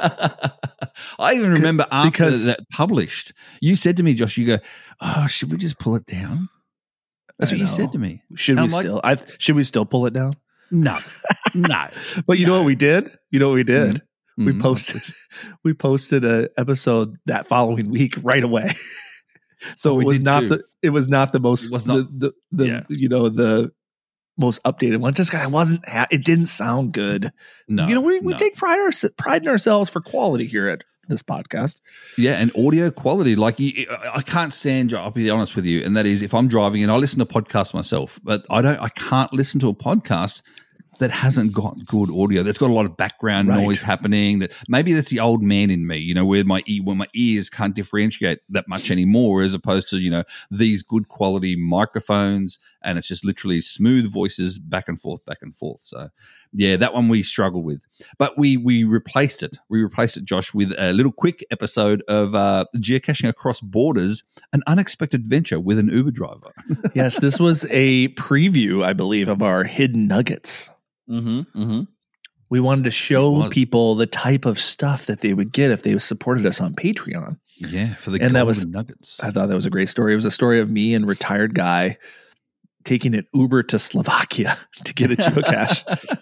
I even remember after because- that published, you said to me, Josh, you go, "Oh, should we just pull it down?" That's I what you know. said to me. Should And we I'm like- still? I should we still pull it down? No, no. But you know what we did? You know what we did? We Mhm. posted we posted a episode that following week right away. So Oh, we it was did not too. the it was not the most It was not- the, the, the yeah. you know the most updated one. Just 'cause I wasn't ha- it didn't sound good. No, you know we, we no. take pride our, pride in ourselves for quality here at this podcast. Yeah, and audio quality. Like, you, I can't stand. I'll be honest with you, and that is if I'm driving and I listen to podcasts myself, but I don't. I can't listen to a podcast that hasn't got good audio. That's got a lot of background Right. noise happening. That maybe that's the old man in me, you know, where my e- where my ears can't differentiate that much anymore, as opposed to you know these good quality microphones, and it's just literally smooth voices back and forth, back and forth. So, yeah, that one we struggled with, but we we replaced it. We replaced it, Josh, with a little quick episode of uh, geocaching across borders, an unexpected venture with an Uber driver. Yes, this was a preview, I believe, of our hidden nuggets. Mm-hmm. Mm-hmm. We wanted to It show was. people the type of stuff that they would get if they supported us on Patreon. Yeah, for the And that golden was- nuggets. I thought that was a great story. It was a story of me and retired guy taking an Uber to Slovakia to get a geocache.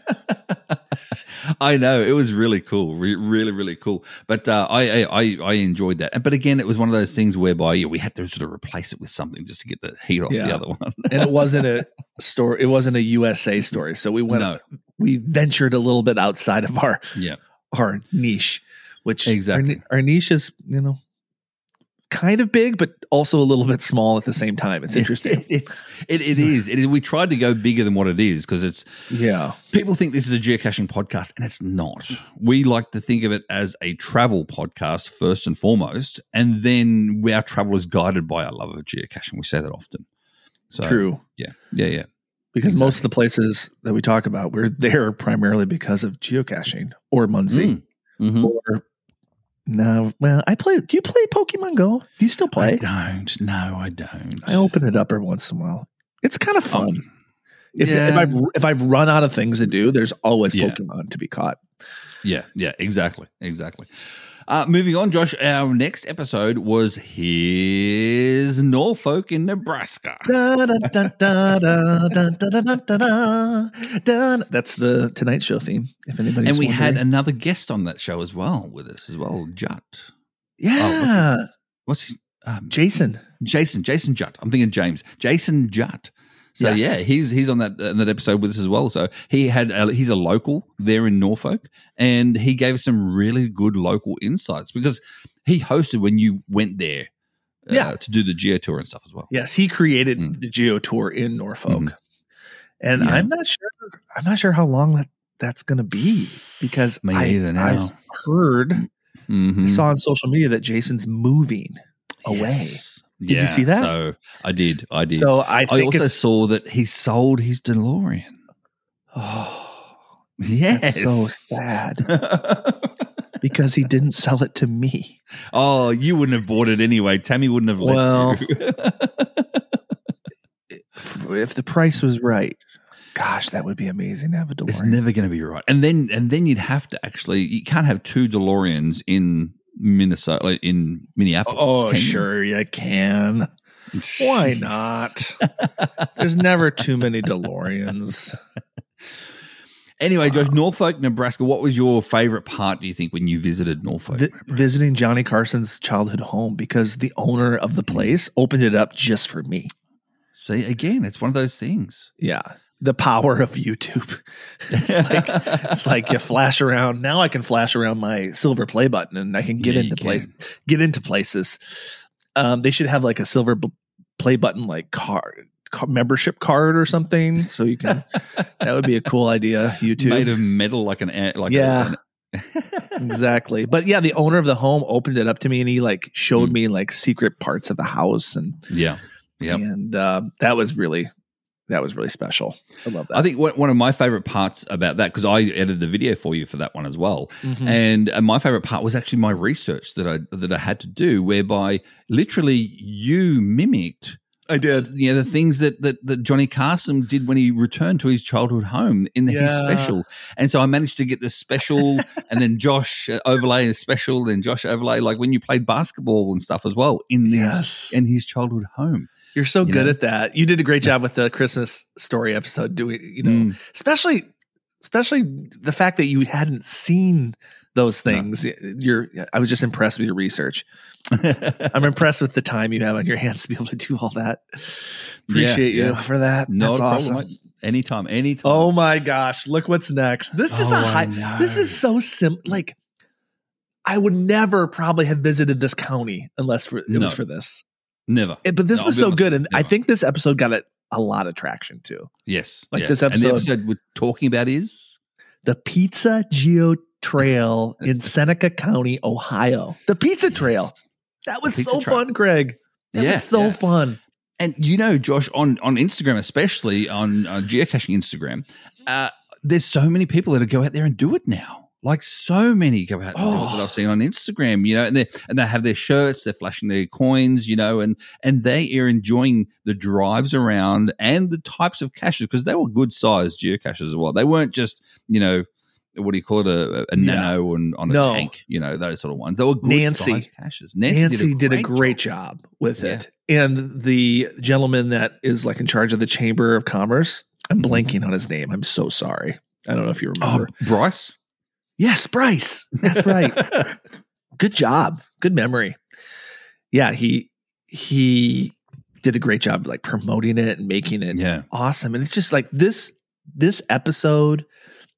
I know, it was really cool, Re- really, really cool. But uh, I, I, I enjoyed that. But again, it was one of those things whereby yeah, we had to sort of replace it with something just to get the heat off Yeah. the other one. And it wasn't a story. It wasn't a U S A story. So we went, No. we ventured a little bit outside of our, Yeah, our niche, which Exactly. our, ni- our niche is, you know, kind of big, but also a little bit small at the same time. It's interesting. it's it, it is. It is. We tried to go bigger than what it is because it's Yeah. people think this is a geocaching podcast, and it's not. We like to think of it as a travel podcast first and foremost, and then our travel is guided by our love of geocaching. We say that often. So, True. Yeah, yeah, yeah. Because most of the places that we talk about, we're there primarily because of geocaching or Muncie. Mm. Mhm. Or no, well, I play. Do you play Pokemon Go? Do you still play? I don't. No, I don't. I open it up every once in a while. It's kind of fun. Oh, if, yeah. if I've if I've run out of things to do, there's always Yeah. Pokemon to be caught. Yeah, yeah, exactly, exactly. Uh, moving on, Josh, our next episode was Here's Norfolk in Nebraska. Da, da, da, da, da, da, da, da, da, da, da. That's the Tonight Show theme. If anybody's And we had wondering. another guest on that show as well with us as well, Jutt. yeah, What's his um, Jason. Jason, Jason Jutt. I'm thinking James. Jason Jutt. So Yes. yeah, he's he's on that in that episode with us as well. So he had a, he's a local there in Norfolk, and he gave us some really good local insights because he hosted when you went there, uh, Yeah. to do the geo tour and stuff as well. Yes, he created Mm. the Geo Tour in Norfolk, Mhm. and Yeah. I'm not sure. I'm not sure how long that that's going to be because Me I, either now. I've heard, Mhm. I saw on social media that Jason's moving away. Yes. Did you Yeah, see that? So I did. I did. So I I think also it's saw that he sold his DeLorean. oh, Yes. that's so sad because he didn't sell it to me. Oh, you wouldn't have bought it anyway. Tammy wouldn't have let Well, you. If the price was right, Gosh, that would be amazing to have a DeLorean. It's never going to be right. And then and then you'd have to actually, you can't have two DeLoreans in Minnesota, in Minneapolis. Oh, can you? sure, you can. Why not? There's never too many DeLoreans. Anyway, Josh, Norfolk, Nebraska, what was your favorite part, do you think, when you visited Norfolk? Vi- visiting Johnny Carson's childhood home, because the owner of the place opened it up just for me. See, again, it's one of those things. Yeah. The power of YouTube. It's like it's like you flash around. Now I can flash around my silver play button and I can get Yeah, into you place can. get into places. Um, they should have like a silver b- play button like card, car, membership card or something. So you can that would be a cool idea. YouTube Made of metal like an a- like Yeah. a, exactly. But yeah, the owner of the home opened it up to me and he like showed Mm. me like secret parts of the house and yeah. Yep. and um, that was really that was really special. I love that. I think what, one of my favorite parts about that, because I edited the video for you for that one as well, Mhm. and, and my favorite part was actually my research that I that I had to do, whereby literally you mimicked, I did. you know, the things that that, that Johnny Carson did when he returned to his childhood home in his Yeah. special, and so I managed to get the special, and then Josh uh, overlay the special, then Josh overlay like when you played basketball and stuff as well in his Yes. in his childhood home. You're so You good know? at that. You did a great job with the Christmas story episode doing, you know, Mm. especially especially the fact that you hadn't seen those things. You're I was just impressed with your research. I'm impressed with the time you have on your hands to be able to do all that. Appreciate Yeah, you yeah. for that. No That's problem. awesome. mate. Anytime, anytime. Oh my gosh, look what's next. This is Oh, a I high know. this is so sim like I would never probably have visited this county unless for, it No. was for this. Never. It- but this No, I'll was be so honest good with and you, I never. think this episode got a, a lot of traction too. Yes. Like yeah. this And the episode- episode we're talking about is The Pizza Geo Trail in Seneca County, Ohio. The Pizza Trail. That was The Pizza so Trail. fun, Craig. That Yeah, was so yeah. fun. And you know, Josh, on, on Instagram, especially on uh, geocaching Instagram, uh, there's so many people that go out there and do it now. Like so many go out and do it Oh. that I've seen on Instagram, you know, and they and they have their shirts, they're flashing their coins, you know, and and they are enjoying the drives around and the types of caches because they were good sized geocaches as well. They weren't just, you know, what do you call it, a, a Yeah. nano on, on a No. tank, you know, those sort of ones. They were good Nancy. sized caches. Nancy, Nancy did a great, job. job. with Yeah. it. And the gentleman that is like in charge of the Chamber of Commerce, I'm Mhm. blanking on his name. I'm so sorry. I don't know if you remember. Oh, Bryce. Yes, Bryce. That's right. Good job. Good memory. Yeah, he he did a great job like promoting it and making it Yeah. awesome. And it's just like this this episode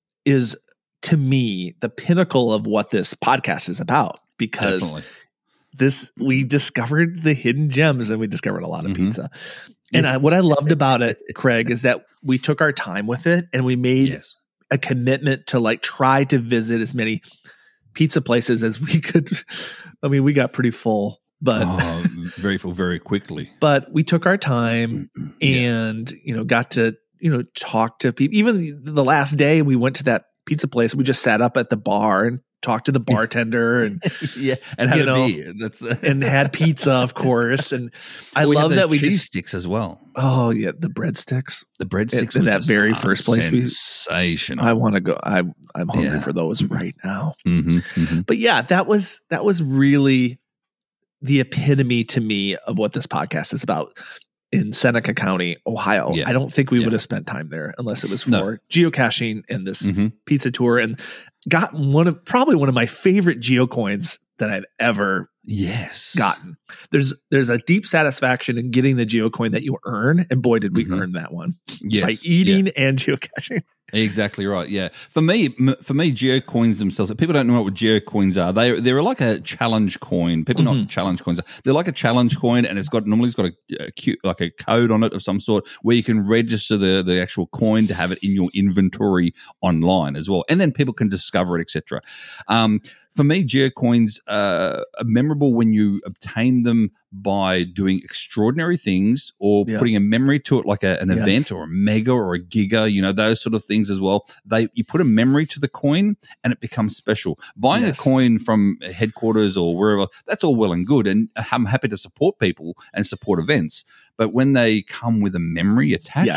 is to me the pinnacle of what this podcast is about because Definitely. this we discovered the hidden gems and we discovered a lot of Mhm. pizza. And I, what I loved about it, Craig, is that we took our time with it and we made Yes. a commitment to like try to visit as many pizza places as we could. I mean, we got pretty full, but oh, very full, very quickly. but we took our time Yeah. and you know got to you know talk to people. Even the last day we went to that pizza place, we just sat up at the bar and talked to the bartender and yeah, and had You a know, beer. That's uh, and had pizza, of course. And I We had love those that we cheese just sticks as well. oh yeah, the breadsticks. The breadsticks in were that just, very ah, first place we- sensational. I want to go. I I'm hungry Yeah. for those right now. Mhm, mhm. But yeah, that was that was really the epitome to me of what this podcast is about in Seneca County, Ohio. Yeah. I don't think we Yeah. would have spent time there unless it was for No. geocaching and this Mhm. pizza tour and got one of probably one of my favorite geocoins that I've ever Yes. gotten. There's there's a deep satisfaction in getting the geocoin that you earn, and boy did we Mhm. earn that one Yes. by eating and geocaching. Exactly right. Yeah. For me, m- for me, geocoins themselves. People don't know what geocoins are. They they're like a challenge coin. People know Mhm. what challenge coins are. They're like a challenge coin, and it's got normally it's got a, a cu- like a code on it of some sort where you can register the the actual coin to have it in your inventory online as well, and then people can discover it, et cetera. Um, for me, geocoins uh, are memorable when you obtain them by doing extraordinary things or Yeah. putting a memory to it, like a, an Yes. event or a mega or a giga, you know, those sort of things as well. They you put a memory to the coin and it becomes special. Buying Yes. a coin from headquarters or wherever, that's all well and good, and I'm happy to support people and support events. But when they come with a memory attached, Yes.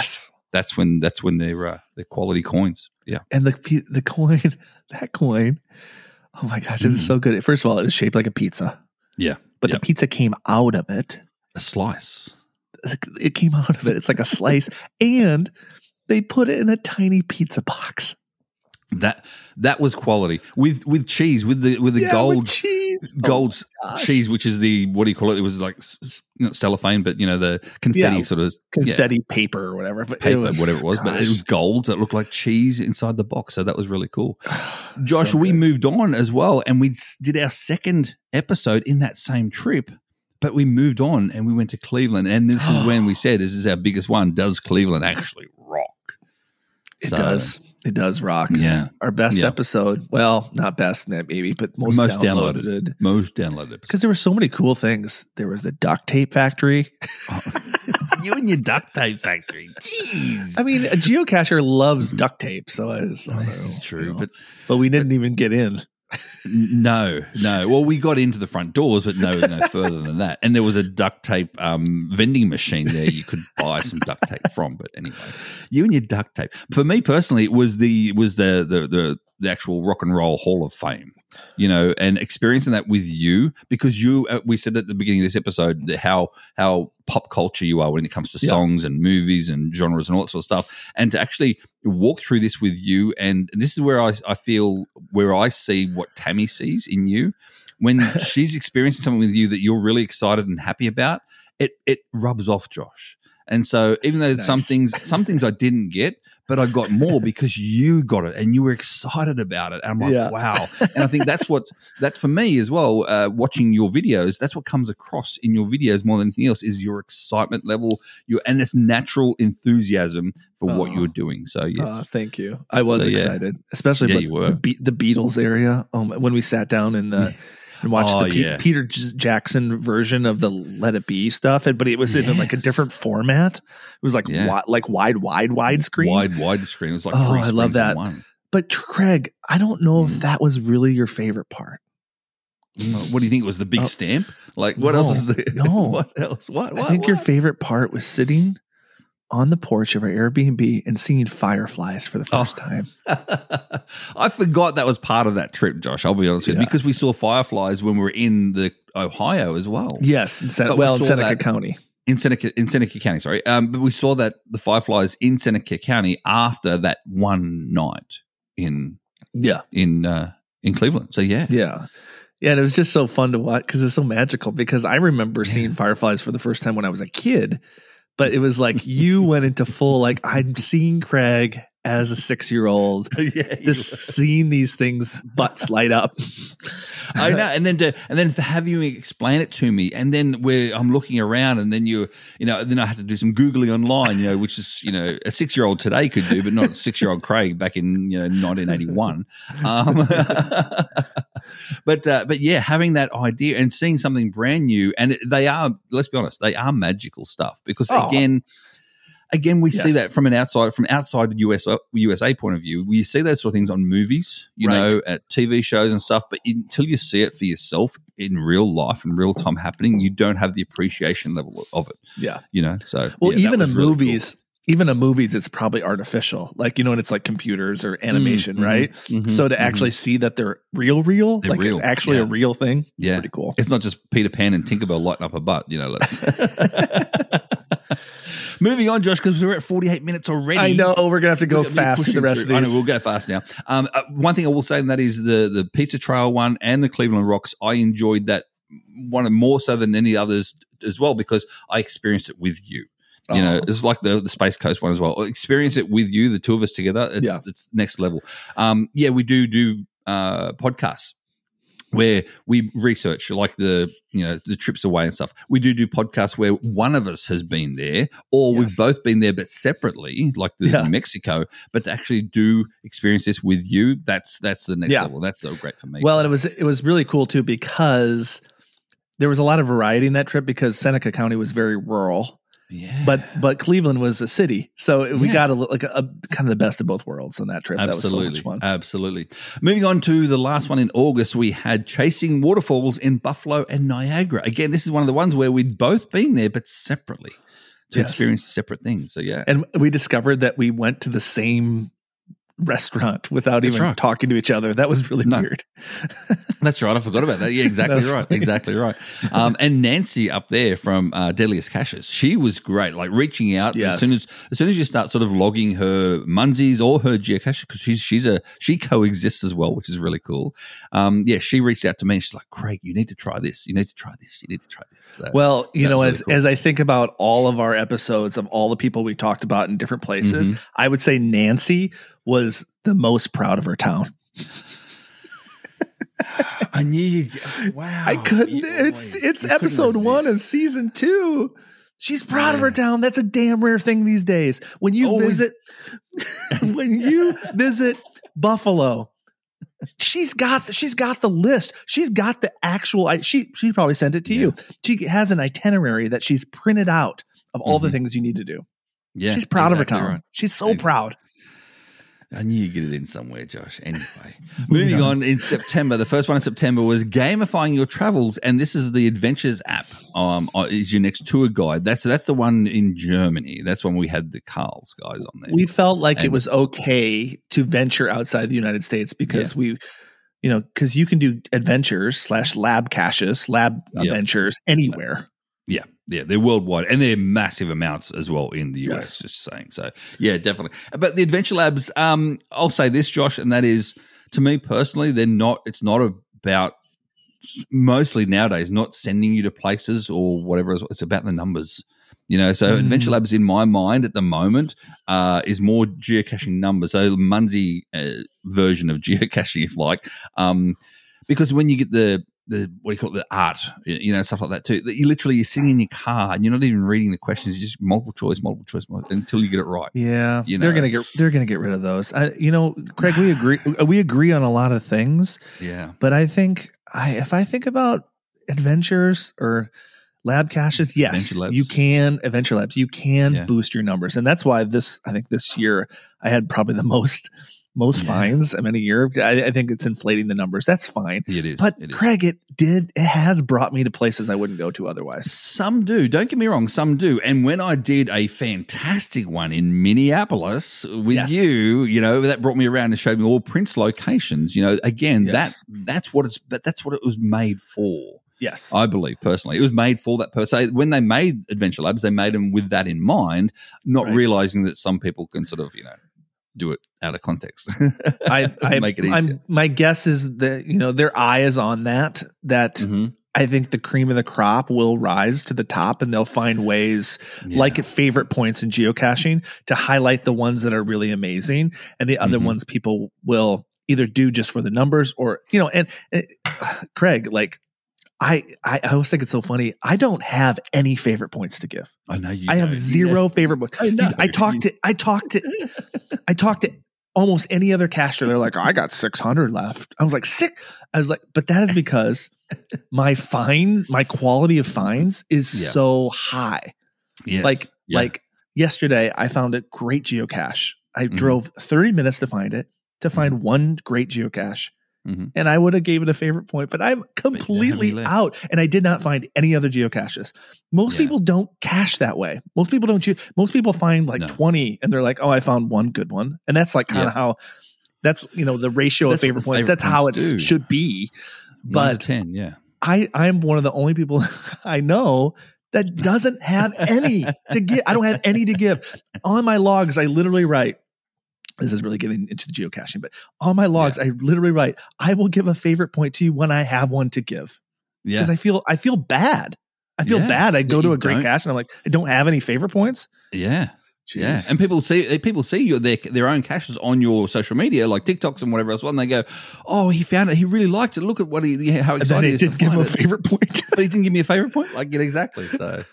that's when that's when they're uh, they're quality coins. Yeah, And the pi- the coin, that coin, oh my gosh, it was Mm. so good. First of all, it was shaped like a pizza, yeah, but yeah. the pizza came out of it. a slice. It came out of it. It's like a slice, and they put it in a tiny pizza box. That that was quality with with cheese with the with the Yeah, gold with cheese, gold Oh my gosh. cheese, which is the what do you call it? It was like s- s- not cellophane, but you know the confetti Yeah, sort of confetti paper or whatever. But paper, it was, whatever it was. But it gosh. was gold that looked like cheese inside the box, so that was really cool. Josh, So we good. moved on as well, and we s- did our second episode in that same trip. But we moved on and we went to Cleveland, and this is when we said, "This is our biggest one." Does Cleveland actually rock? It So, does. It does rock. Yeah, Our best Yeah. episode. Well, not best maybe, but most, Most downloaded. downloaded. most downloaded. Because there were so many cool things. There was the duct tape factory. You and your duct tape factory. Jeez. I mean, a geocacher loves duct tape, so I just, I don't This is know, true, you know. but but we didn't even get in. no, no. Well, we got into the front doors, but no, no further than that. And there was a duct tape um, vending machine there you could buy some duct tape from. But anyway, you and your duct tape. For me personally, it was the was the the the, the actual Rock and Roll Hall of Fame. You know, and experiencing that with you because you. Uh, we said at the beginning of this episode that how how pop culture you are when it comes to Yeah. songs and movies and genres and all that sort of stuff, and to actually walk through this with you, and this is where I, I feel where I see what Tammy sees in you when she's experiencing something with you that you're really excited and happy about. It it rubs off, Josh. And so even though Nice. some things some things I didn't get, but I got more because you got it and you were excited about it. And I'm like, Yeah. wow. And I think that's what that's for me as well. Uh, watching your videos, that's what comes across in your videos more than anything else is your excitement level, your and it's natural enthusiasm for what Oh. you're doing. So yes, Uh, thank you. I was So, yeah. excited, especially Yeah, but you were. the Be- the Beatles area. Oh, my- when we sat down in the and watched Oh, the Pe- yeah. Peter J- Jackson version of the Let It Be stuff, and, but it was in like a Yes. different format. It was like Yeah. wi- like wide, wide, wide screen. wide, wide screen. It was like Oh, three I screens love in that. one. But Craig, I don't know if Mm. that was really your favorite part. What do you think? It was the big Oh, stamp? Like what no, else was there? no. What else? What? what I think your what? favorite part was sitting on the porch of our Airbnb and seeing fireflies for the Oh. first time. I forgot that was part of that trip, Josh. I'll be honest with you, Yeah. because we saw fireflies when we were in the Ohio as well. Yes, in Sen- But we well, in saw Seneca that- County. in Seneca, in Seneca County, sorry. Um, but we saw that the fireflies in Seneca County after that one night in Yeah, in uh, in Cleveland. So yeah, yeah, yeah. And it was just so fun to watch because it was so magical. Because I remember Yeah. seeing fireflies for the first time when I was a kid, but it was like you went into full like I'm seeing Craig as a six year old. yeah, you Just seeing these things butts light up. I know, and then to and then to have you explain it to me, and then where I'm looking around, and then you, you know, then I had to do some googling online, you know, which is you know a six year old today could do, but not six year old Craig back in you know nineteen eighty-one. Um, but uh, but yeah, having that idea and seeing something brand new, and they are, let's be honest, they are magical stuff because Oh. again. Again, we see Yes. that from an outside, from outside U S U S A point of view. We see those sort of things on movies, you Right. know, at T V shows and stuff. But until you see it for yourself in real life and real time happening, you don't have the appreciation level of it. Yeah. You know, so Well, yeah, that even was in really movies, even in movies, it's probably artificial. Like, you know, and it's like computers or animation, Mm, mhm, right? mhm, So to mhm. actually see that they're real, real, They're like real, it's actually yeah. a real thing, it's Yeah. pretty cool. It's not just Peter Pan and Tinkerbell lighting up a butt, you know. Let's moving on, Josh, because we're at forty-eight minutes already. I know we're gonna have to go Look at me fast to the pushing rest through. of I these. know we'll go fast now. Um, uh, one thing I will say, and that is the the Pizza Trail one and the Cleveland Rocks. I enjoyed that one more so than any others as well because I experienced it with you. You know, Oh. it's like the the Space Coast one as well. Experience it with you, the two of us together. It's Yeah. it's next level. Um, yeah, we do do uh, podcasts where we research like the you know the trips away and stuff. We do do podcasts where one of us has been there, or we've Yes. both been there but separately, like the Yeah. New Mexico. But to actually do experience this with you, that's that's the next Yeah. level. That's so great for me. Well, and it was it was really cool too because there was a lot of variety in that trip because Seneca County was very rural, yeah, but but Cleveland was a city, so we Yeah. got a, like a, a kind of the best of both worlds on that trip. absolutely, That was so much fun. absolutely. Moving on to the last one in August, we had Chasing Waterfalls in Buffalo and Niagara. Again, this is one of the ones where we'd both been there, but separately. to Yes. experience separate things. So yeah, And we discovered that we went to the same restaurant without That's even right. talking to each other. That was really No. weird. that's right. I forgot about that. Yeah, exactly That's right. funny. Exactly right. Um, and Nancy up there from uh, Deadliest Caches, she was great. Like reaching out Yes. as soon as as soon as you start sort of logging her munsies or her geocache, because she's she's a she coexists as well, which is really cool. Um, yeah, she reached out to me. And she's like, Craig, you need to try this. You need to try this. You need to try this. So, Well, you that know, was as really cool. as I think about all of our episodes of all the people we talked about in different places, Mhm. I would say Nancy was the most proud of her town. I knew you. Wow, I couldn't. You It's always- it's you couldn't episode one of resist. season two. She's proud of her Yeah. town. That's a damn rare thing these days. When you Always- visit, when you visit Buffalo, she's got she's got the list. She's got the actual. I- She she probably sent it to you. She has an itinerary that she's printed out of all the Mhm. things you need to do. Yeah, She's proud exactly of her town. right. She's so Exactly. proud. I knew you'd get it in somewhere, Josh. Anyway, Moving moving on. on in September, the first one in September was gamifying your travels, and this is the Adventures app. Um, uh, is your next tour guide? That's that's the one in Germany. That's when we had the Carl's guys on there. We felt like it And- was okay to venture outside the United States because Yeah. we, you know, because you can do adventures slash lab caches, lab Yeah. adventures anywhere. Yeah, yeah, they're worldwide, and they're massive amounts as well in the U S. Yes. Just saying, so yeah, definitely. But the Adventure Labs, um, I'll say this, Josh, and that is to me personally, they're not. It's not about mostly nowadays not sending you to places or whatever. It's about the numbers, you know. So Mm. Adventure Labs, in my mind at the moment, uh, is more geocaching numbers. So Munzie uh, version of geocaching, if like, um, because when you get the the what do you call it, the art, you know, stuff like that too. That you literally you're sitting in your car and you're not even reading the questions. You just multiple choice, multiple choice, multiple, until you get it right. Yeah, You they're know. gonna get they're gonna get rid of those. I, you know, Craig, we agree we agree on a lot of things, Yeah, but I think I if I think about adventures or lab caches, yes, Adventure Labs. you can adventure labs. You can Yeah. boost your numbers, and that's why this. I think this year I had probably the most most Yeah. finds in a year. I, I think it's inflating the numbers. That's fine. it is. But it is. Craig, it did. It has brought me to places I wouldn't go to otherwise. Some do. Don't get me wrong. Some do. And when I did a fantastic one in Minneapolis with Yes. you, you know, that brought me around and showed me all Prince locations. You know, again, Yes. that that's what it's. But that's what it was made for. Yes, I believe personally, it was made for that person. When they made Adventure Labs, they made them with that in mind, not Right. realizing that some people can sort of, you know, do it out of context. I, I make it easier. I'm, my guess is that you know their eye is on that. That Mhm. I think the cream of the crop will rise to the top, and they'll find ways, Yeah. like at favorite points in geocaching, to highlight the ones that are really amazing, and the other Mhm. ones people will either do just for the numbers or you know. And, and Craig, like I, I, I always think it's so funny. I don't have any favorite points to give. I know you. I have don't. zero favorite points. I know. I talked to, I talked to, I talked to almost any other caster. They're like, oh, I got six hundred left. I was like, sick. I was like, but that is because my find, my quality of finds is Yeah. so high. Yes. Like, Yeah. like yesterday, I found a great geocache. I Mhm. drove thirty minutes to find it, to find Mm-hmm. one great geocache. Mhm. And I would have gave it a favorite point, but I'm completely left. out. And I did not find any other geocaches. Most Yeah. people don't cache that way. Most people don't. Choose, most people find like No. twenty, and they're like, "Oh, I found one good one," and that's like kind of Yeah. how. That's you know the ratio That's of what favorite the points. favorite That's how it points do. should be. One But to ten, yeah. I I'm one of the only people I know that doesn't have any to give. I don't have any to give. On my logs, I literally write. This is really getting into the geocaching, but on my logs, I literally write, I will give a favorite point to you when I have one to give. Yeah. Because I feel I feel bad. I feel Yeah, bad. I that go to you a great don't- cache and I'm like, I don't have any favorite points. Yeah. Yeah, Jeez. and people see people see your their their own caches on your social media, like TikToks and whatever else, and they go, "Oh, he found it. He really liked it. Look at what he how And excited then he it is to did give him find a it." favorite point. But he didn't give me a favorite point. Like, yeah, exactly. So,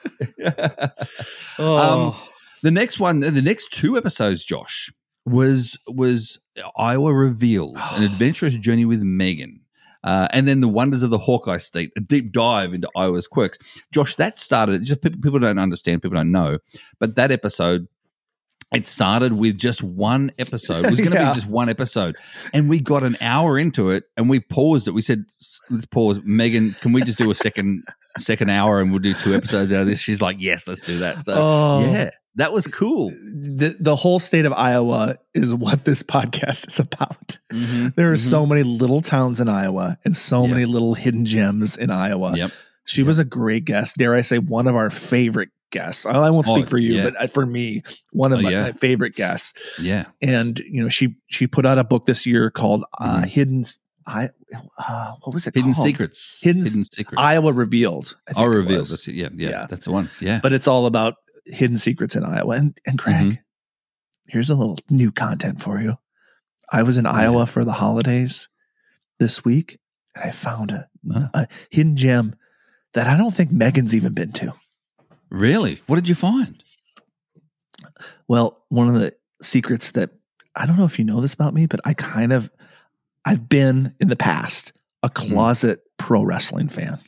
Oh. um, the next one, the next two episodes, Josh, was was Iowa Reveals, an adventurous journey with Megan. Uh, and then the wonders of the Hawkeye State, a deep dive into Iowa's quirks. Josh, that started, just people, people don't understand, people don't know, but that episode It started with just one episode. It was going to Yeah. be just one episode. And we got an hour into it and we paused it. We said, let's pause. Megan, can we just do a second second hour and we'll do two episodes out of this? She's like, yes, let's do that. So, Oh. yeah, that was cool. The, the whole state of Iowa is what this podcast is about. Mm-hmm. There are so many little towns in Iowa and so Yeah. many little hidden gems in Iowa. Yep. She Yep. was a great guest. Dare I say, one of our favorite guests. I I won't speak Oh, for you, yeah. but for me, one of Oh, my, yeah. my favorite guests. Yeah. And you know, she she put out a book this year called uh, Mhm. "Hidden." I uh, what was it? Hidden called? Secrets. Hidden- Secrets. Iowa Revealed. I think Oh, it revealed. was. That's it. Yeah, yeah, Yeah. That's the one. Yeah. But it's all about hidden secrets in Iowa. And and Craig, Mhm. here's a little new content for you. I was in Iowa for the holidays this week, and I found a, Huh? a hidden gem that I don't think Megan's even been to. Really? What did you find? Well, one of the secrets that I don't know if you know this about me, but I kind of I've been in the past a closet pro wrestling fan.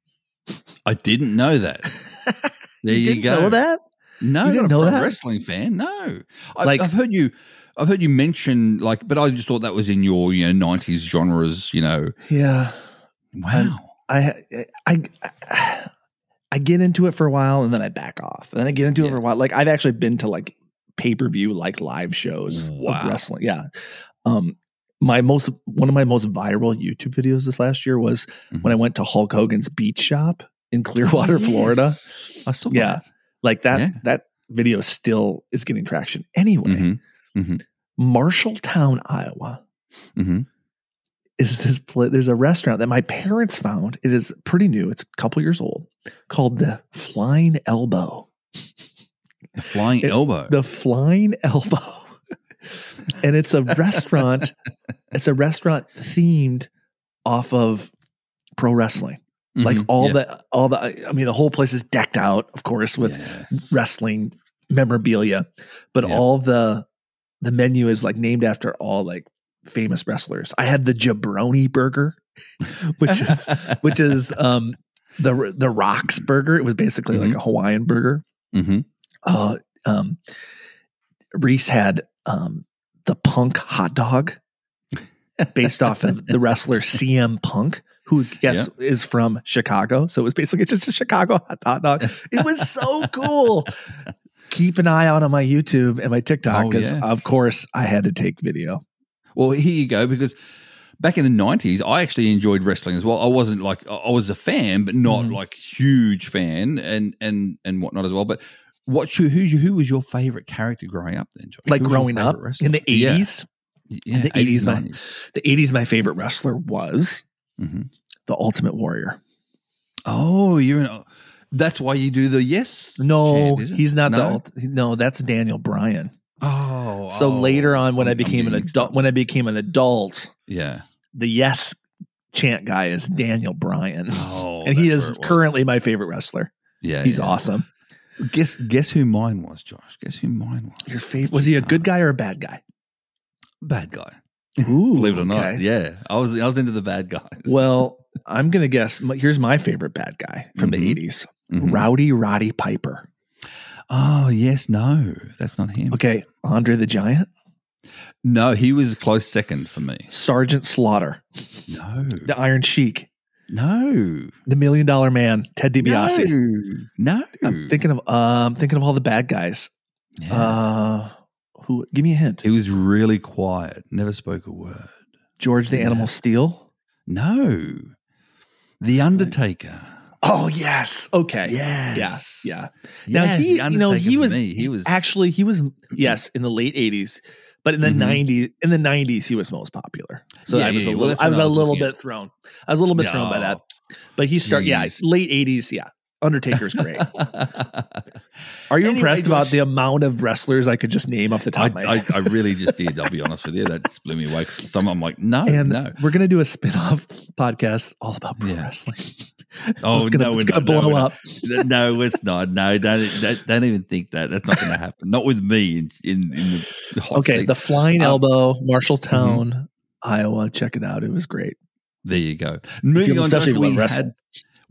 I didn't know that. There you, didn't go. know that? No, You didn't not a know pro that? wrestling fan. No, I, Like- I've heard you. I've heard you mention like, but I just thought that was in your you know nineties genres. You know, Yeah. wow. I I I I get into it for a while and then I back off. And then I get into it Yeah. for a while. Like I've actually been to like pay-per-view like live shows Wow. of wrestling. Yeah. Um my most one of my most viral YouTube videos this last year was Mhm. when I went to Hulk Hogan's beach shop in Clearwater, Oh, yes. Florida. I saw Yeah. that. Like that Yeah. that video still is getting traction. Anyway, Mhm. Mhm. Marshalltown, Iowa Mhm. is this place. There's a restaurant that my parents found. It is pretty new. It's a couple years old, called the Flying Elbow. The Flying It- Elbow. The Flying Elbow. And it's a restaurant. It's a restaurant themed off of pro wrestling. Like Mhm. all Yeah. the all the I mean the whole place is decked out, of course, with Yes. wrestling memorabilia, but Yeah. all the the menu is like named after all like famous wrestlers. I had the Jabroni burger, which is which is um the the Rock's burger. It was basically like Mhm. a Hawaiian burger. Mhm. Uh, um, Reese had um the Punk hot dog, based off of the wrestler C M Punk, who I guess is from Chicago. So it was basically just a Chicago hot, hot dog. It was so cool. Keep an eye out on my YouTube and my TikTok Oh, because, yeah. of course, I had to take video. Well, here you go. Because back in the nineties, I actually enjoyed wrestling as well. I wasn't like I was a fan, but not Mhm. like huge fan, and and and whatnot as well. But what you who who was your favorite character growing up then? Josh? Like Who was your growing up favorite wrestler? in the Yeah. eighties, Yeah, the eighties, my- nineties. the eighties, my favorite wrestler was Mhm. the Ultimate Warrior. Oh, you're an, that's why you do the yes. No, chant, is it? he's not the No? ult- no. That's Daniel Bryan. Oh, So oh, later on, when I I'm- I'm became an getting mixed adult, up. when I became an adult, yeah. the yes chant guy is Daniel Bryan, Oh, and he that's is where it was. currently my favorite wrestler. Yeah, He's yeah. awesome. Guess guess who mine was, Josh? Guess who mine was? Your favorite? Was he a good guy or a bad guy? Bad guy. Ooh, Believe it or not, okay. yeah, I was I was into the bad guys. Well, I'm gonna guess. my- Here's my favorite bad guy from Mhm. the eighties: Mhm. Rowdy Roddy Piper. Oh yes, no, that's not him. Okay, Andre the Giant, No, he was a close second for me. Sergeant Slaughter, No, the Iron Sheik, no, the Million Dollar Man, Ted DiBiase. no. no. I'm thinking of um thinking of all the bad guys. Yeah. Uh, who? Give me a hint. he was really quiet, never spoke a word. George the Yeah. Animal Steel. No, the Undertaker. Oh yes. Okay. Yes. Yeah. Yeah. Now Yes, he, The you know, Undertaker he for was me. He was actually he was yes in the late eighties, but in the Mhm. nineties, in the nineties he was most popular. So Yeah, I was yeah, a well, little, that's I what was I a was little looking bit thrown. I was a little bit thrown by that. But he started, yeah, Jeez. late eighties. Yeah, Undertaker's great. Are you Anyway, impressed about Josh- the amount of wrestlers I could just name off the top I, of my I, head? I really just did. I'll be honest with you. That just blew me away. 'Cause some I'm like, no, And no. we're gonna do a spin-off podcast all about pro Yeah. wrestling. Oh, it's gonna, no, it's we're gonna not. No, blow we're up. not. No, it's not. No, don't, don't, don't even think that. That's not going to happen. Not with me in, in, in the hot Okay, seat. the Flying Um, Elbow, Marshalltown, Iowa. Check it out. It was great. There you go. Moving on, especially Josh, with we wrestling. had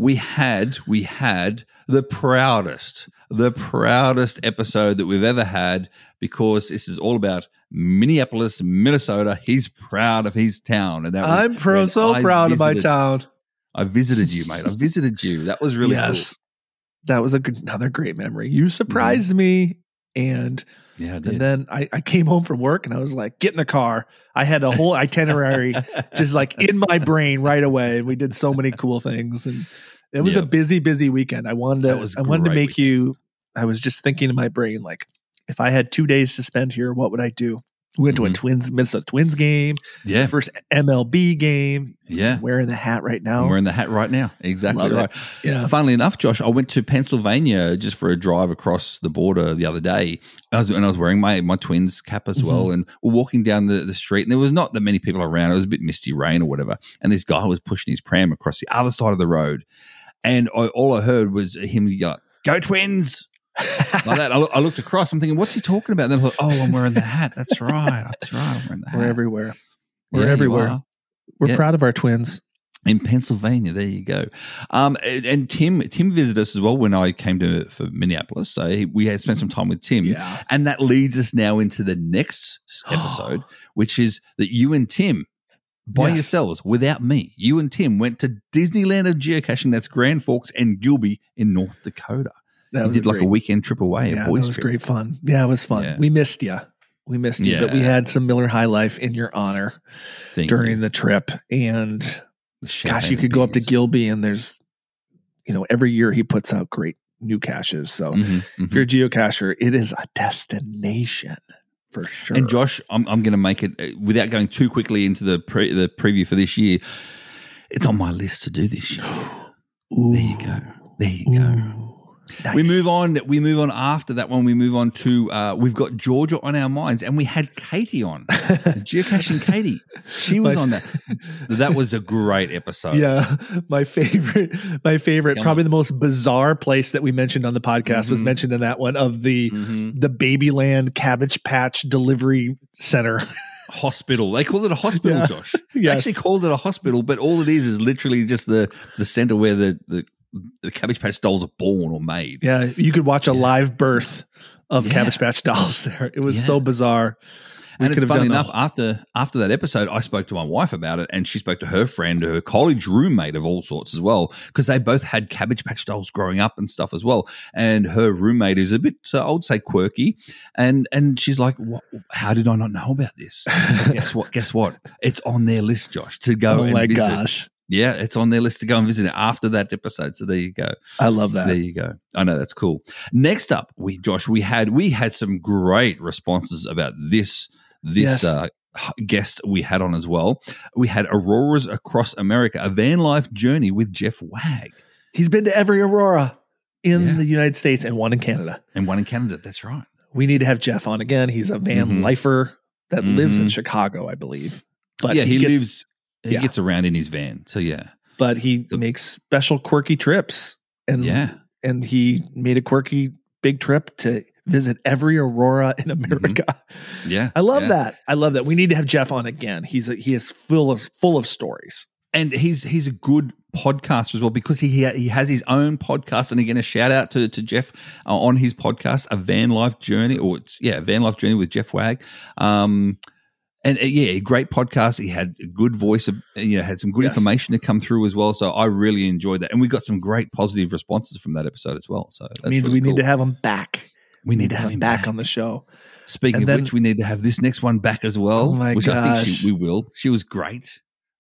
we had we had the proudest, the proudest episode that we've ever had, because this is all about Minneapolis, Minnesota. He's proud of his town, and that was I'm pro- so I proud visited, of my town. I visited you, mate. I visited you. That was really yes. cool. That was a good, another great memory. You surprised mm-hmm. me, and yeah, I did. and then I, I came home from work, and I was like, "Get in the car." I had a whole itinerary just like in my brain right away, and we did so many cool things, and it was yep. a busy, busy weekend. I wanted to, I wanted to make weekend. you. I was just thinking in my brain, like, if I had two days to spend here, what would I do? We went mm-hmm. to a Twins, Minnesota Twins game. Yeah. First M L B game. Yeah. I'm wearing the hat right now. I'm wearing the hat right now. Exactly Love right. It. Yeah. Funnily enough, Josh, I went to Pennsylvania just for a drive across the border the other day. I was, and I was wearing my, my Twins cap as mm-hmm. well. And we're walking down the, the street, and there was not that many people around. It was a bit misty rain or whatever. And this guy was pushing his pram across the other side of the road. And I, all I heard was him go, "Go Twins!" Like that. I, I looked across. I'm thinking, what's he talking about? And then I thought, oh, I'm wearing the hat. That's right. That's right. I'm wearing the hat. We're everywhere. We're yeah, everywhere. We're yeah. proud of our Twins. In Pennsylvania, there you go. Um, and, and Tim, Tim visited us as well when I came to for Minneapolis. So he, we had spent some time with Tim, yeah. and that leads us now into the next episode, which is that you and Tim, by yes. yourselves, without me, you and Tim went to Disneyland of geocaching. That's Grand Forks and Gilby in North Dakota. That we did a like great, a weekend trip away. Yeah, a boys that was trip. great fun. Yeah, it was fun. Yeah. We missed you. We missed you, yeah. but we had some Miller High Life in your honor Thank during you. the trip. And gosh, you could go up to Gilby, and there's, you know, every year he puts out great new caches. So mm-hmm, mm-hmm. if you're a geocacher, it is a destination for sure. And Josh, I'm, I'm going to make it uh, without going too quickly into the pre, the preview for this year. It's on my list to do this year. Ooh. There you go. There you go. Ooh. Nice. We move on. We move on after that one. We move on to uh, we've got Georgia on our minds, and we had Katie on, geocaching Katie. She was my, on that. That was a great episode. Yeah, my favorite. My favorite. Come probably on. The most bizarre place that we mentioned on the podcast mm-hmm. was mentioned in that one of the mm-hmm. the Babyland Cabbage Patch Delivery Center. Hospital. They call it a hospital, yeah. Josh. They yes. actually called it a hospital, but all it is is literally just the the center where the the. the Cabbage Patch dolls are born or made. Yeah, you could watch a yeah. live birth of yeah. Cabbage Patch dolls there. It was yeah. so bizarre. We and it's funny enough, a- after after that episode, I spoke to my wife about it, and she spoke to her friend, her college roommate of all sorts as well, because they both had Cabbage Patch dolls growing up and stuff as well. And her roommate is a bit, uh, I would say, quirky. And and she's like, what, how did I not know about this? Like, guess what? Guess what? It's on their list, Josh, to go oh and my visit. gosh. Yeah, it's on their list to go and visit it after that episode. So there you go. I love that. There you go. I know that's cool. Next up, we Josh, we had we had some great responses about this this yes. uh, guest we had on as well. We had Auroras Across America, a van life journey with Jeff Wag. He's been to every Aurora in yeah. the United States and one in Canada. And one in Canada. That's right. We need to have Jeff on again. He's a van mm-hmm. lifer that mm-hmm. lives in Chicago, I believe. But yeah, he, he gets, lives. He yeah. gets around in his van. So yeah. But he so, makes special quirky trips. And yeah. and he made a quirky big trip to visit every Aurora in America. Mm-hmm. Yeah. I love yeah. that. I love that. We need to have Jeff on again. He's a, he is full of full of stories. And he's he's a good podcaster as well, because he he has his own podcast. And again, a shout out to to Jeff uh, on his podcast, A Van Life Journey, or it's, yeah, A Van Life Journey with Jeff Wag. Um, and uh, yeah, great podcast. He had a good voice, of, you know, had some good yes. information to come through as well. So I really enjoyed that, and we got some great positive responses from that episode as well. So that means really we cool. need to have him back. We need, need to have him back, back on the show. Speaking and of then, which, we need to have this next one back as well. Oh my which gosh. I think she, we will. She was great.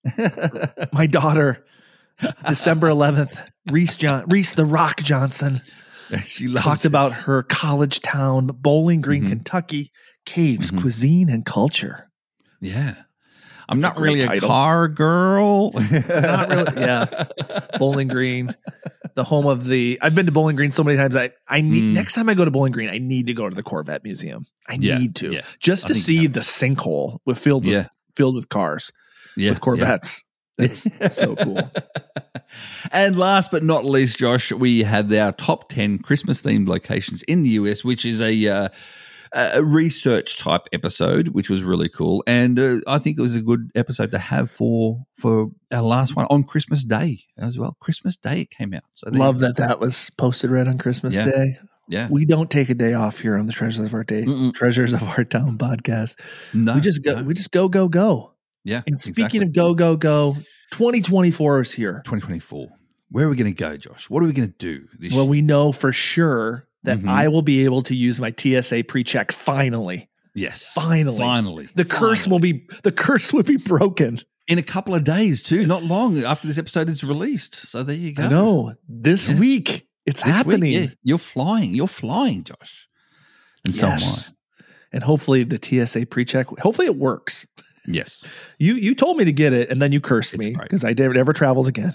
My daughter, December eleventh, Reese John, Reese the Rock Johnson, she loves talked it. about her college town, Bowling Green, mm-hmm. Kentucky, caves, mm-hmm. cuisine, and culture. Yeah. I'm That's not a really a title. car girl. Not really. Yeah. Bowling Green, the home of the, I've been to Bowling Green so many times. I, I need, mm. next time I go to Bowling Green, I need to go to the Corvette Museum. I yeah, need to, yeah. just to see the sinkhole with filled with, yeah. filled with cars, yeah, with Corvettes. Yeah. That's so cool. And last but not least, Josh, we had our top ten Christmas themed locations in the U S, which is a, uh, a research type episode, which was really cool. And uh, I think it was a good episode to have for for our last one on Christmas Day as well. Christmas Day it came out. So there Love you go. that that was posted right on Christmas Yeah. Day. Yeah. We don't take a day off here on the Treasures of Our Day, Mm-mm. Treasures of Our Town podcast. No, we just go, no. we just go, go, go. Yeah. And speaking exactly. of go, go, go, twenty twenty-four is here. twenty twenty-four. Where are we going to go, Josh? What are we going to do this Well, year? we know for sure that Mhm. I will be able to use my T S A pre-check finally. Yes. Finally. Finally. The curse will Finally. be the curse will be broken. in a couple of days too, not long after this episode is released. So there you go. I know. This Yeah. week it's This happening. week, yeah, you're flying. You're flying, Josh. And so am Yes. And hopefully the T S A pre-check, hopefully it works. I. Yes. You you told me to get it and then you cursed It's me great. because I never, never traveled again.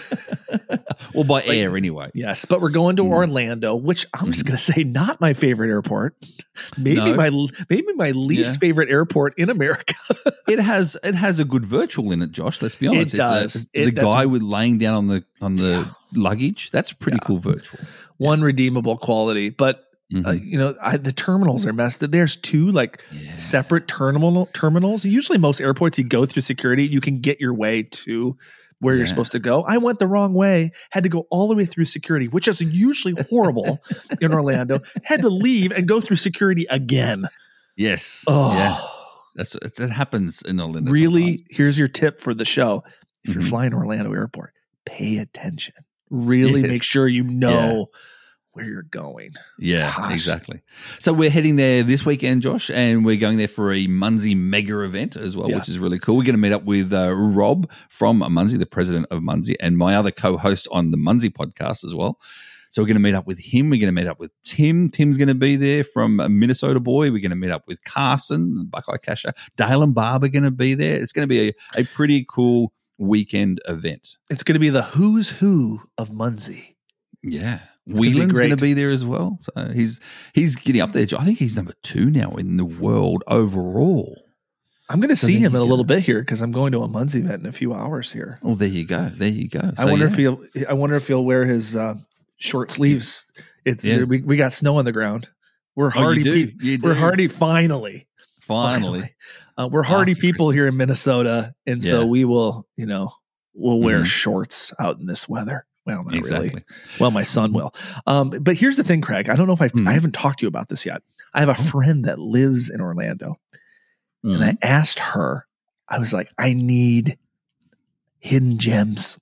Well, by air anyway. Yes, but we're going to Mm. Orlando, which I'm just Mhm. going to say not my favorite airport. Maybe No. my maybe my least Yeah. favorite airport in America. It has it has a good virtual in it, Josh. Let's be honest. It's does. The, It- the that's- guy with laying down on the on the luggage. That's a pretty Yeah. cool virtual. One redeemable quality, but Mhm. uh, you know I, the terminals are messed. There's two like Yeah. separate terminal terminals. Usually, most airports you go through security, you can get your way to where you're Yeah. supposed to go. I went the wrong way, had to go all the way through security, which is usually horrible in Orlando. Had to leave and go through security again. Yes. Oh, Yeah. That's it's, it happens in Orlando. really? sometimes. Here's your tip for the show: if Mhm. you're flying to Orlando Airport, pay attention. Really Yes. make sure you know where you're going. Yeah, Gosh. exactly. So we're heading there this weekend, Josh, and we're going there for a Munzie mega event as well, Yeah. which is really cool. We're going to meet up with uh, Rob from Munzie, the president of Munzie, and my other co-host on the Munzie podcast as well. So we're going to meet up with him. We're going to meet up with Tim. Tim's going to be there from Minnesota Boy. We're going to meet up with Carson, Buckeye Casher. Dale and Barb are going to be there. It's going to be a, a pretty cool weekend event. It's going to be the who's who of Munzie. Yeah. It's gonna be Whelan's going to great. be there as well. So he's he's getting up there. I think he's number two now in the world overall. I'm going to So see there him you in a go. little bit here because I'm going to a Munzie event in a few hours here. Oh, there you go. There you go. I So, wonder yeah. if he'll. I wonder if he'll wear his uh, short sleeves. It's Yeah. we, we got snow on the ground. We're Oh, you hardy. do. peop- You We're do. hardy. Finally, Finally. Uh, we're hardy After people here in Christmas. Minnesota, and so Yeah. we will. You know, we'll wear Mhm. shorts out in this weather. Well, not Exactly. really. Well, my son will. Um, but here's the thing, Craig. I don't know if I Mhm. I haven't talked to you about this yet. I have a friend that lives in Orlando, Mhm. and I asked her. I was like, I need hidden gems.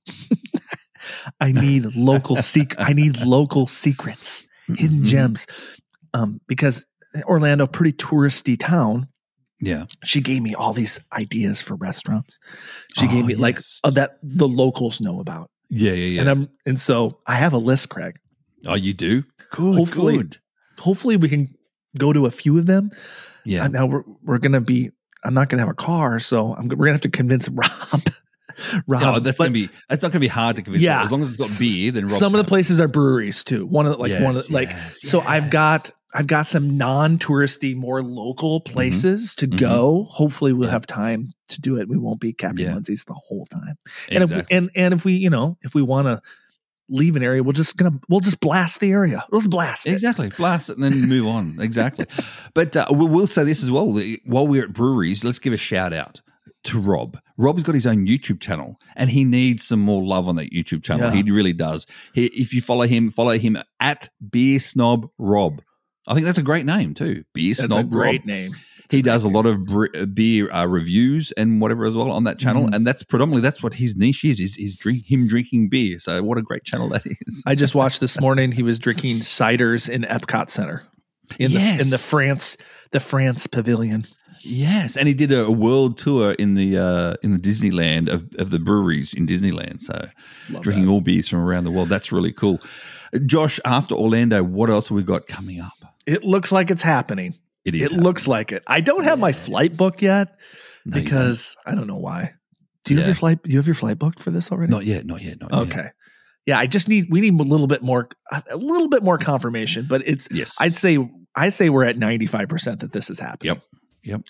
I need local secret. I need local secrets, hidden Mhm. gems, um, because Orlando, pretty touristy town. Yeah. She gave me all these ideas for restaurants. She Oh, gave me like yes. uh, that the locals know about, Yeah. Yeah. Yeah. and I'm and so I have a list, Craig. oh, you do? Good. Hopefully- good. Hopefully, we can go to a few of them. Yeah. Uh, now we're we're gonna be. I'm not gonna have a car, so I'm, we're gonna have to convince Rob. Rob, Oh, that's but gonna be that's not gonna be hard to convince. Yeah. Rob. As long as it's got beer, then Rob's some of the happy. places are breweries too. One of the, like Yes, one of the, like yes, so I've yes. got I've got some non-touristy, more local places to Mhm. go. Hopefully, we'll Yeah. have time to do it. We won't be Captain Yeah. Munsie's the whole time. And if we, Exactly. and and if we you know if we want to leave an area, we're just gonna we'll just blast the area. We'll just blast it. Exactly. Blast it and then move on. Exactly. But uh, we will say this as well. While we're at breweries, let's give a shout out to Rob. Rob's got his own YouTube channel and he needs some more love on that YouTube channel. Yeah. He really does. He, if you follow him, follow him at Beer Snob Rob. I think that's a great name too. Beer That's Snob a great Rob. name. He does a lot of bre- beer uh, reviews and whatever as well on that channel, Mhm. and that's predominantly that's what his niche is: is, is drink him drinking beer. So what a great channel that is! I just watched this morning. He was drinking ciders in Epcot Center in Yes. the in the France the France Pavilion. Yes, and he did a, a world tour in the uh, in the Disneyland of, of the breweries in Disneyland. So Love drinking that. all beers from around the world. That's really cool. Josh, after Orlando, what else have we got coming up? It looks like it's happening. It It looks like it. I don't have my Yes. flight book yet No, you because I don't know why. Do you have Yeah. your flight? Do you have your flight booked for this already? not yet, not yet, not yet. Okay. Yeah, I just need we need a little bit more a little bit more confirmation, but it's Yes, I'd say I'd say we're at ninety-five percent that this is happening. Yep. Yep.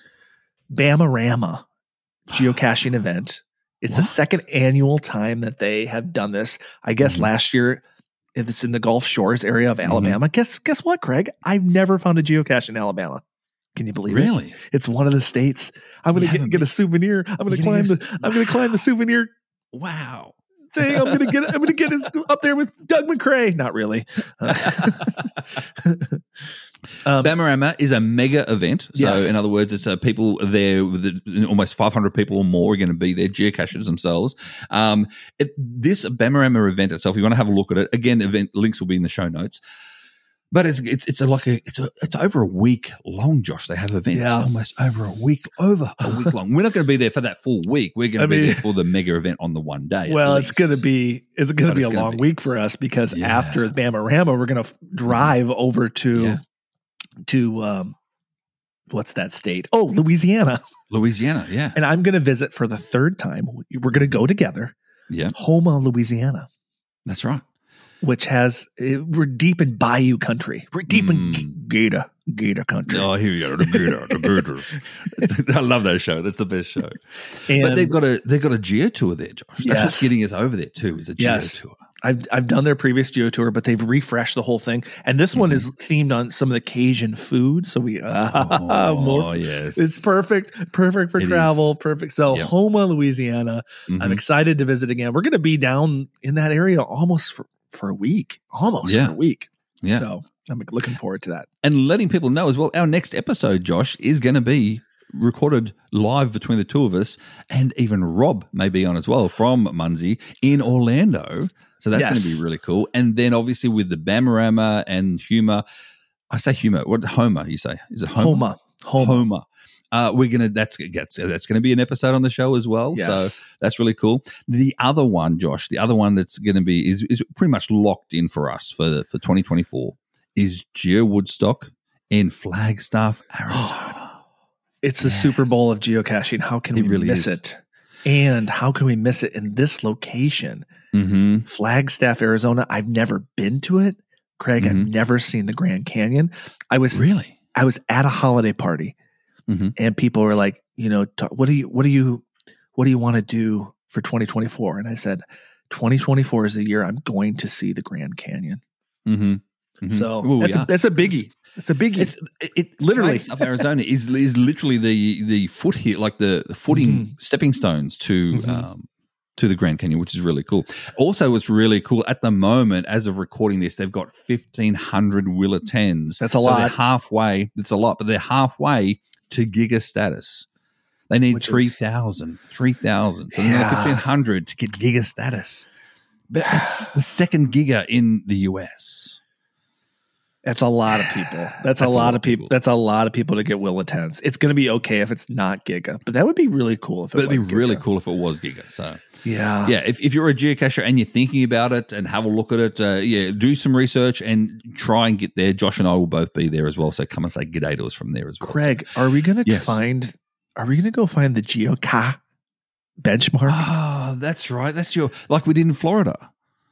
Bamarama geocaching event. It's the What? second annual time that they have done this. I guess Mhm. last year it's in the Gulf Shores area of Mm-hmm. Alabama. Guess guess what, Craig? I've never found a geocache in Alabama. Can you believe it? Really? It's one of the states. I'm going to get, get a souvenir. I'm going to climb the. I'm going to climb the souvenir. Wow. Thing. I'm gonna get. I'm gonna get his, up there with Doug McRae. Not really. Uh, um, Bamarama is a mega event. So, yes. in other words, it's uh, people there with the, almost five hundred people or more are going to be there, geocachers themselves. Um, it, this Bamarama event itself, you want to have a look at it. Again, event links will be in the show notes. But it's it's it's a, like a it's a it's over a week long, Josh. They have events yeah. almost over a week, over a week long. We're not going to be there for that full week. We're going to be mean, there for the mega event on the one day. Well, it's going to be it's going to be a long be. week for us because yeah. after Bamarama, we're going to drive over to yeah. to um, what's that state? Oh, Louisiana. Louisiana, yeah. And I'm going to visit for the third time. We're going to go together. Yeah, Houma, Louisiana. That's right. Which has, we're deep in Bayou country. We're deep mm. in Gator, Gator country. Oh, here we go. The Gator, the Gators. I love that show. That's the best show. And but they've got a they've got a geo tour there, Josh. That's yes. what's getting us over there too. Is a geo yes. tour. I've I've done their previous geo tour, but they've refreshed the whole thing. And this mm-hmm. one is themed on some of the Cajun food. So we, uh, oh more, yes, it's perfect, perfect for it travel, is. perfect. So yep. Houma, Louisiana. Mm-hmm. I'm excited to visit again. We're going to be down in that area almost for. for a week, almost yeah. for a week. Yeah. So I'm looking forward to that. And letting people know as well, our next episode, Josh, is going to be recorded live between the two of us, and even Rob may be on as well from Munsey in Orlando. So that's yes. going to be really cool. And then obviously with the Bamarama and Houma, I say Houma, what Houma you say? Is it Houma? Houma. Houma. Uh, we're gonna that's that's that's gonna be an episode on the show as well. Yes. So that's really cool. The other one, Josh, the other one that's gonna be is is pretty much locked in for us for for twenty twenty-four is Geo Woodstock in Flagstaff, Arizona. It's the yes. Super Bowl of geocaching. How can it we really miss is. it? And how can we miss it in this location? Mm-hmm. Flagstaff, Arizona. I've never been to it, Craig. Mm-hmm. I've never seen the Grand Canyon. I was really I was at a holiday party. Mm-hmm. And people were like, you know, t- what do you, what do you, what do you want to do for twenty twenty-four? And I said, twenty twenty-four is the year I'm going to see the Grand Canyon. Mm-hmm. Mm-hmm. So Ooh, that's, yeah. a, that's a biggie. It's a biggie. It's it, it literally of Arizona is is literally the the foot here, like the, the footing mm-hmm. stepping stones to mm-hmm. um, to the Grand Canyon, which is really cool. Also, what's really cool at the moment, as of recording this, they've got fifteen hundred will attends. That's a so lot. They're halfway. That's a lot, but they're halfway to giga status. They need Which three thousand. three thousand. So yeah. they need fifteen hundred to get giga status. But it's the second giga in the U S. That's a lot of people. That's, That's a, lot a lot of people. people. That's a lot of people to get will attends. It's going to be okay if it's not giga, but that would be really cool if it but was it'd be giga. really cool if it was giga. So yeah. Yeah. If, if you're a geocacher and you're thinking about it and have a look at it, uh, yeah, do some research and try and get there. Josh and I will both be there as well. So come and say g'day to us from there as well. Craig, so, are we going to yes. find, are we going to go find the Geoca benchmark? Oh, that's right. That's your, like we did in Florida.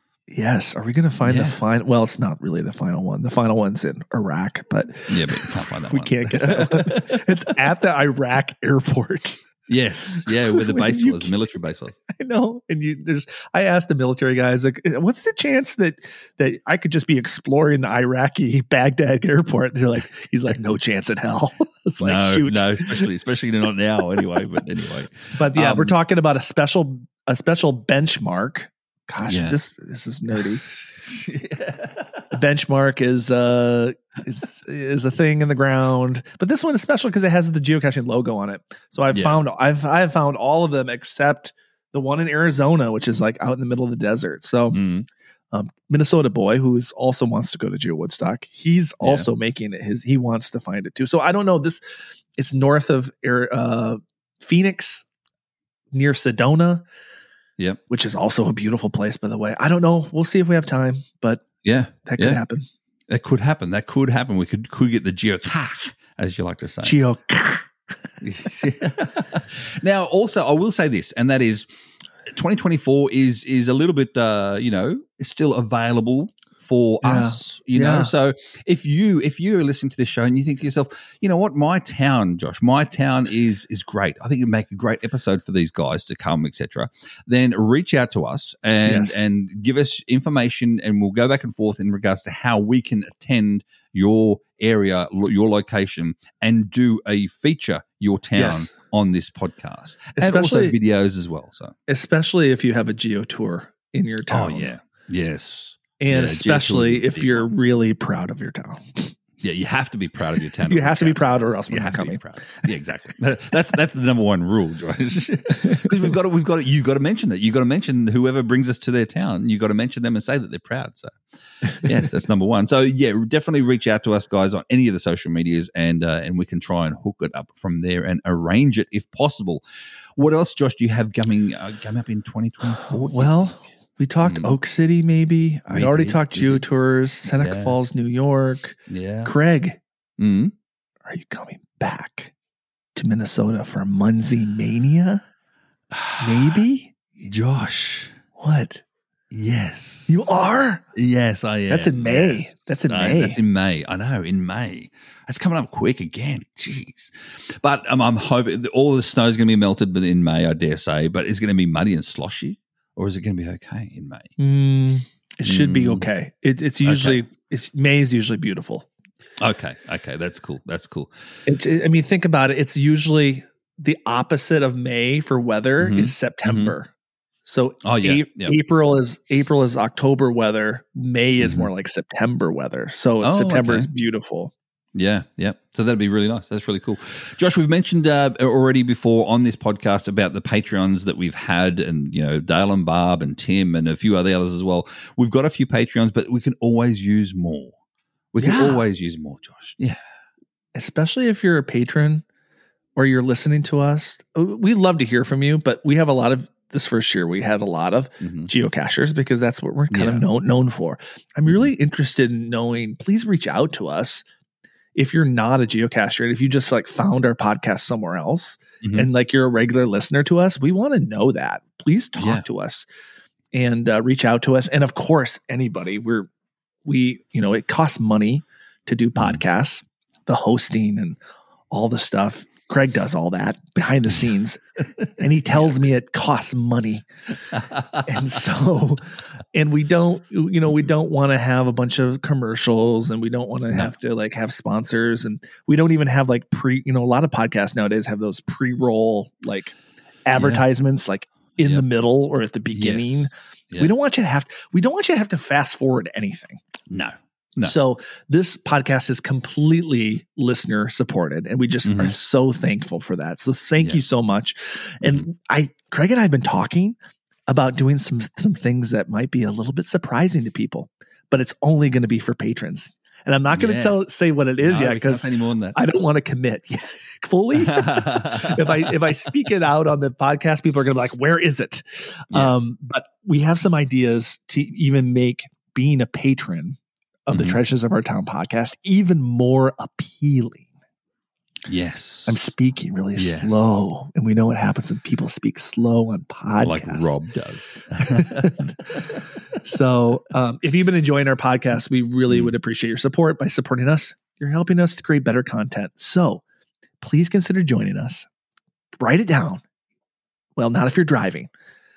Yes. Are we going to find yeah. the final? Well, it's not really the final one. The final one's in Iraq, but yeah, but you can't find that we one. can't get that one. It's at the Iraq airport. Yes, yeah, where the base was, the military base was. I know, and you there's. I asked the military guys, like, what's the chance that that I could just be exploring the Iraqi Baghdad airport? They're like, he's like, no chance in hell. It's like, no, shoot. no, especially especially not now, anyway. But anyway, but yeah, um, we're talking about a special a special benchmark. Gosh, yeah. this this is nerdy. The benchmark is uh is is a thing in the ground, but this one is special because it has the geocaching logo on it. So I've yeah. found I've I've found all of them except the one in Arizona, which is like out in the middle of the desert. So mm. um, Minnesota boy who is also wants to go to Geo Woodstock, he's yeah. also making it his. He wants to find it too. So I don't know this. It's north of uh, Phoenix, near Sedona. Yep. Which is also a beautiful place, by the way. I don't know. We'll see if we have time, but yeah, that could yeah. happen. That could happen. That could happen. We could could get the geocache, as you like to say. Geocache. Now, also, I will say this, and that is twenty twenty-four is is a little bit, uh, you know, still available for yeah. us, you yeah. know. So if you if you're listening to this show and you think to yourself, you know what, my town, Josh, my town is is great. I think it'd make a great episode for these guys to come, et cetera. Then reach out to us and yes. and give us information, and we'll go back and forth in regards to how we can attend your area, lo- your location, and do a feature your town Yes. on this podcast, Especially- and also videos as well. So, Especially if you have a geo tour in your town. oh yeah, yes, And Yeah, especially geotours is a if big you're one. really proud of your town. Yeah, you have to be proud of your town. You have to be Reach out proud us. or else we're you not have to be coming. proud. Yeah, exactly. That's that's the number one rule, Josh. Because we've got to, we've got to, you got to mention that. You got to mention whoever brings us to their town. You got to mention them and say that they're proud. So, yes, that's number one. So, yeah, definitely reach out to us, guys, on any of the social medias, and uh, and we can try and hook it up from there and arrange it if possible. What else, Josh? Do you have coming uh, coming up in twenty twenty-four? Well, we talked Mm. Oak City, maybe. I We already did, talked we did. geotours, Seneca Yeah. Falls, New York. Yeah. Craig, Mm. are you coming back to Minnesota for Muncie Mania? Maybe? Josh. What? Yes. You are? Yes, I am. That's in May. Yes. That's in Uh, May. That's in May. I know, in May. That's coming up quick again. Jeez. But um, I'm hoping that all the snow's going to be melted in May, I dare say. But is it going to be muddy and sloshy? Or is it going to be okay in May? Mm, it should be Mm. okay. It, it's usually, it's May is usually beautiful. Okay. Okay. That's cool. That's cool. It's, I mean, think about it. It's usually the opposite of May for weather Mhm. is September. So Oh, yeah. A- Yeah. April is April is October weather. May is Mhm. more like September weather. So Oh, September okay. is beautiful. Yeah, yeah. So that'd be really nice. That's really cool. Josh, we've mentioned uh, already before on this podcast about the Patreons that we've had, and, you know, Dale and Barb and Tim and a few other others as well. We've got a few Patreons, but we can always use more. We can Yeah. always use more, Josh. Yeah. Especially if you're a patron or you're listening to us. We love to hear from you, but we have a lot of this first year. We had a lot of Mhm. geocachers because that's what we're kind Yeah. of known known for. I'm really interested in knowing. Please reach out to us if you're not a geocacher and if you just like found our podcast somewhere else Mhm. and like you're a regular listener to us. We want to know that. Please talk Yeah. to us and uh, reach out to us. And of course, anybody. We're we you know it costs money to do Mm-hmm. podcasts, the hosting and all the stuff. Craig does all that behind the scenes, and he tells me it costs money. And so, and we don't, you know, we don't want to have a bunch of commercials, and we don't want to No. have to like have sponsors, and we don't even have like pre, you know, a lot of podcasts nowadays have those pre-roll like advertisements, like in Yep. the middle or at the beginning. Yeah. We don't want you to have, we don't want you to have to fast forward anything. No. No. So this podcast is completely listener supported, and we just Mhm. are so thankful for that. So thank Yeah. you so much. And I, Craig and I have been talking about doing some some things that might be a little bit surprising to people, but it's only going to be for patrons. And I'm not going to Yes. tell say what it is No, yet we can't because say any more than that. I don't want to commit fully. if I if I speak it out on the podcast, people are going to be like, "Where is it?" Yes. Um, but we have some ideas to even make being a patron of the Mhm. Treasures of Our Town podcast even more appealing. Yes. I'm speaking really Yes. slow, and we know what happens when people speak slow on podcasts. like Rob does. So, um, if you've been enjoying our podcast, we really Mm. would appreciate your support by supporting us. You're helping us to create better content. So, please consider joining us. Write it down. Well, not if you're driving.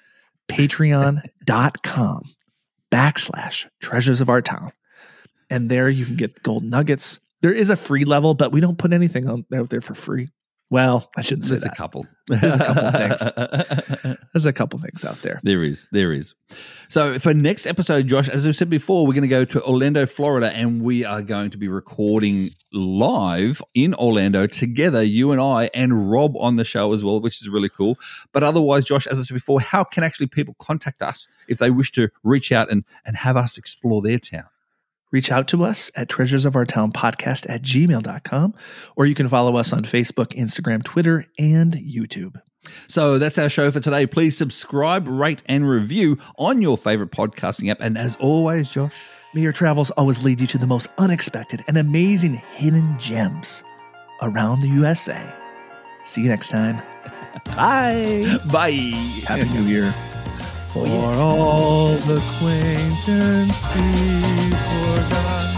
Patreon.com backslash Treasures of Our Town. And there you can get gold nuggets. There is a free level, but we don't put anything on, out there for free. Well, I shouldn't say There's a that. couple. There's a couple of things. There's a couple things out there. There is. There is. So for next episode, Josh, as I said before, we're going to go to Orlando, Florida, and we are going to be recording live in Orlando together, you and I, and Rob on the show as well, which is really cool. But otherwise, Josh, as I said before, how can actually people contact us if they wish to reach out and, and have us explore their town? Reach out to us at treasures of our town podcast at gmail dot com, or you can follow us on Facebook, Instagram, Twitter, and YouTube. So that's our show for today. Please subscribe, rate, and review on your favorite podcasting app. And as always, Josh, May your travels always lead you to the most unexpected and amazing hidden gems around the U S A. See you next time. Bye. bye. Happy New Year. For yeah. all the acquaintance we forgot.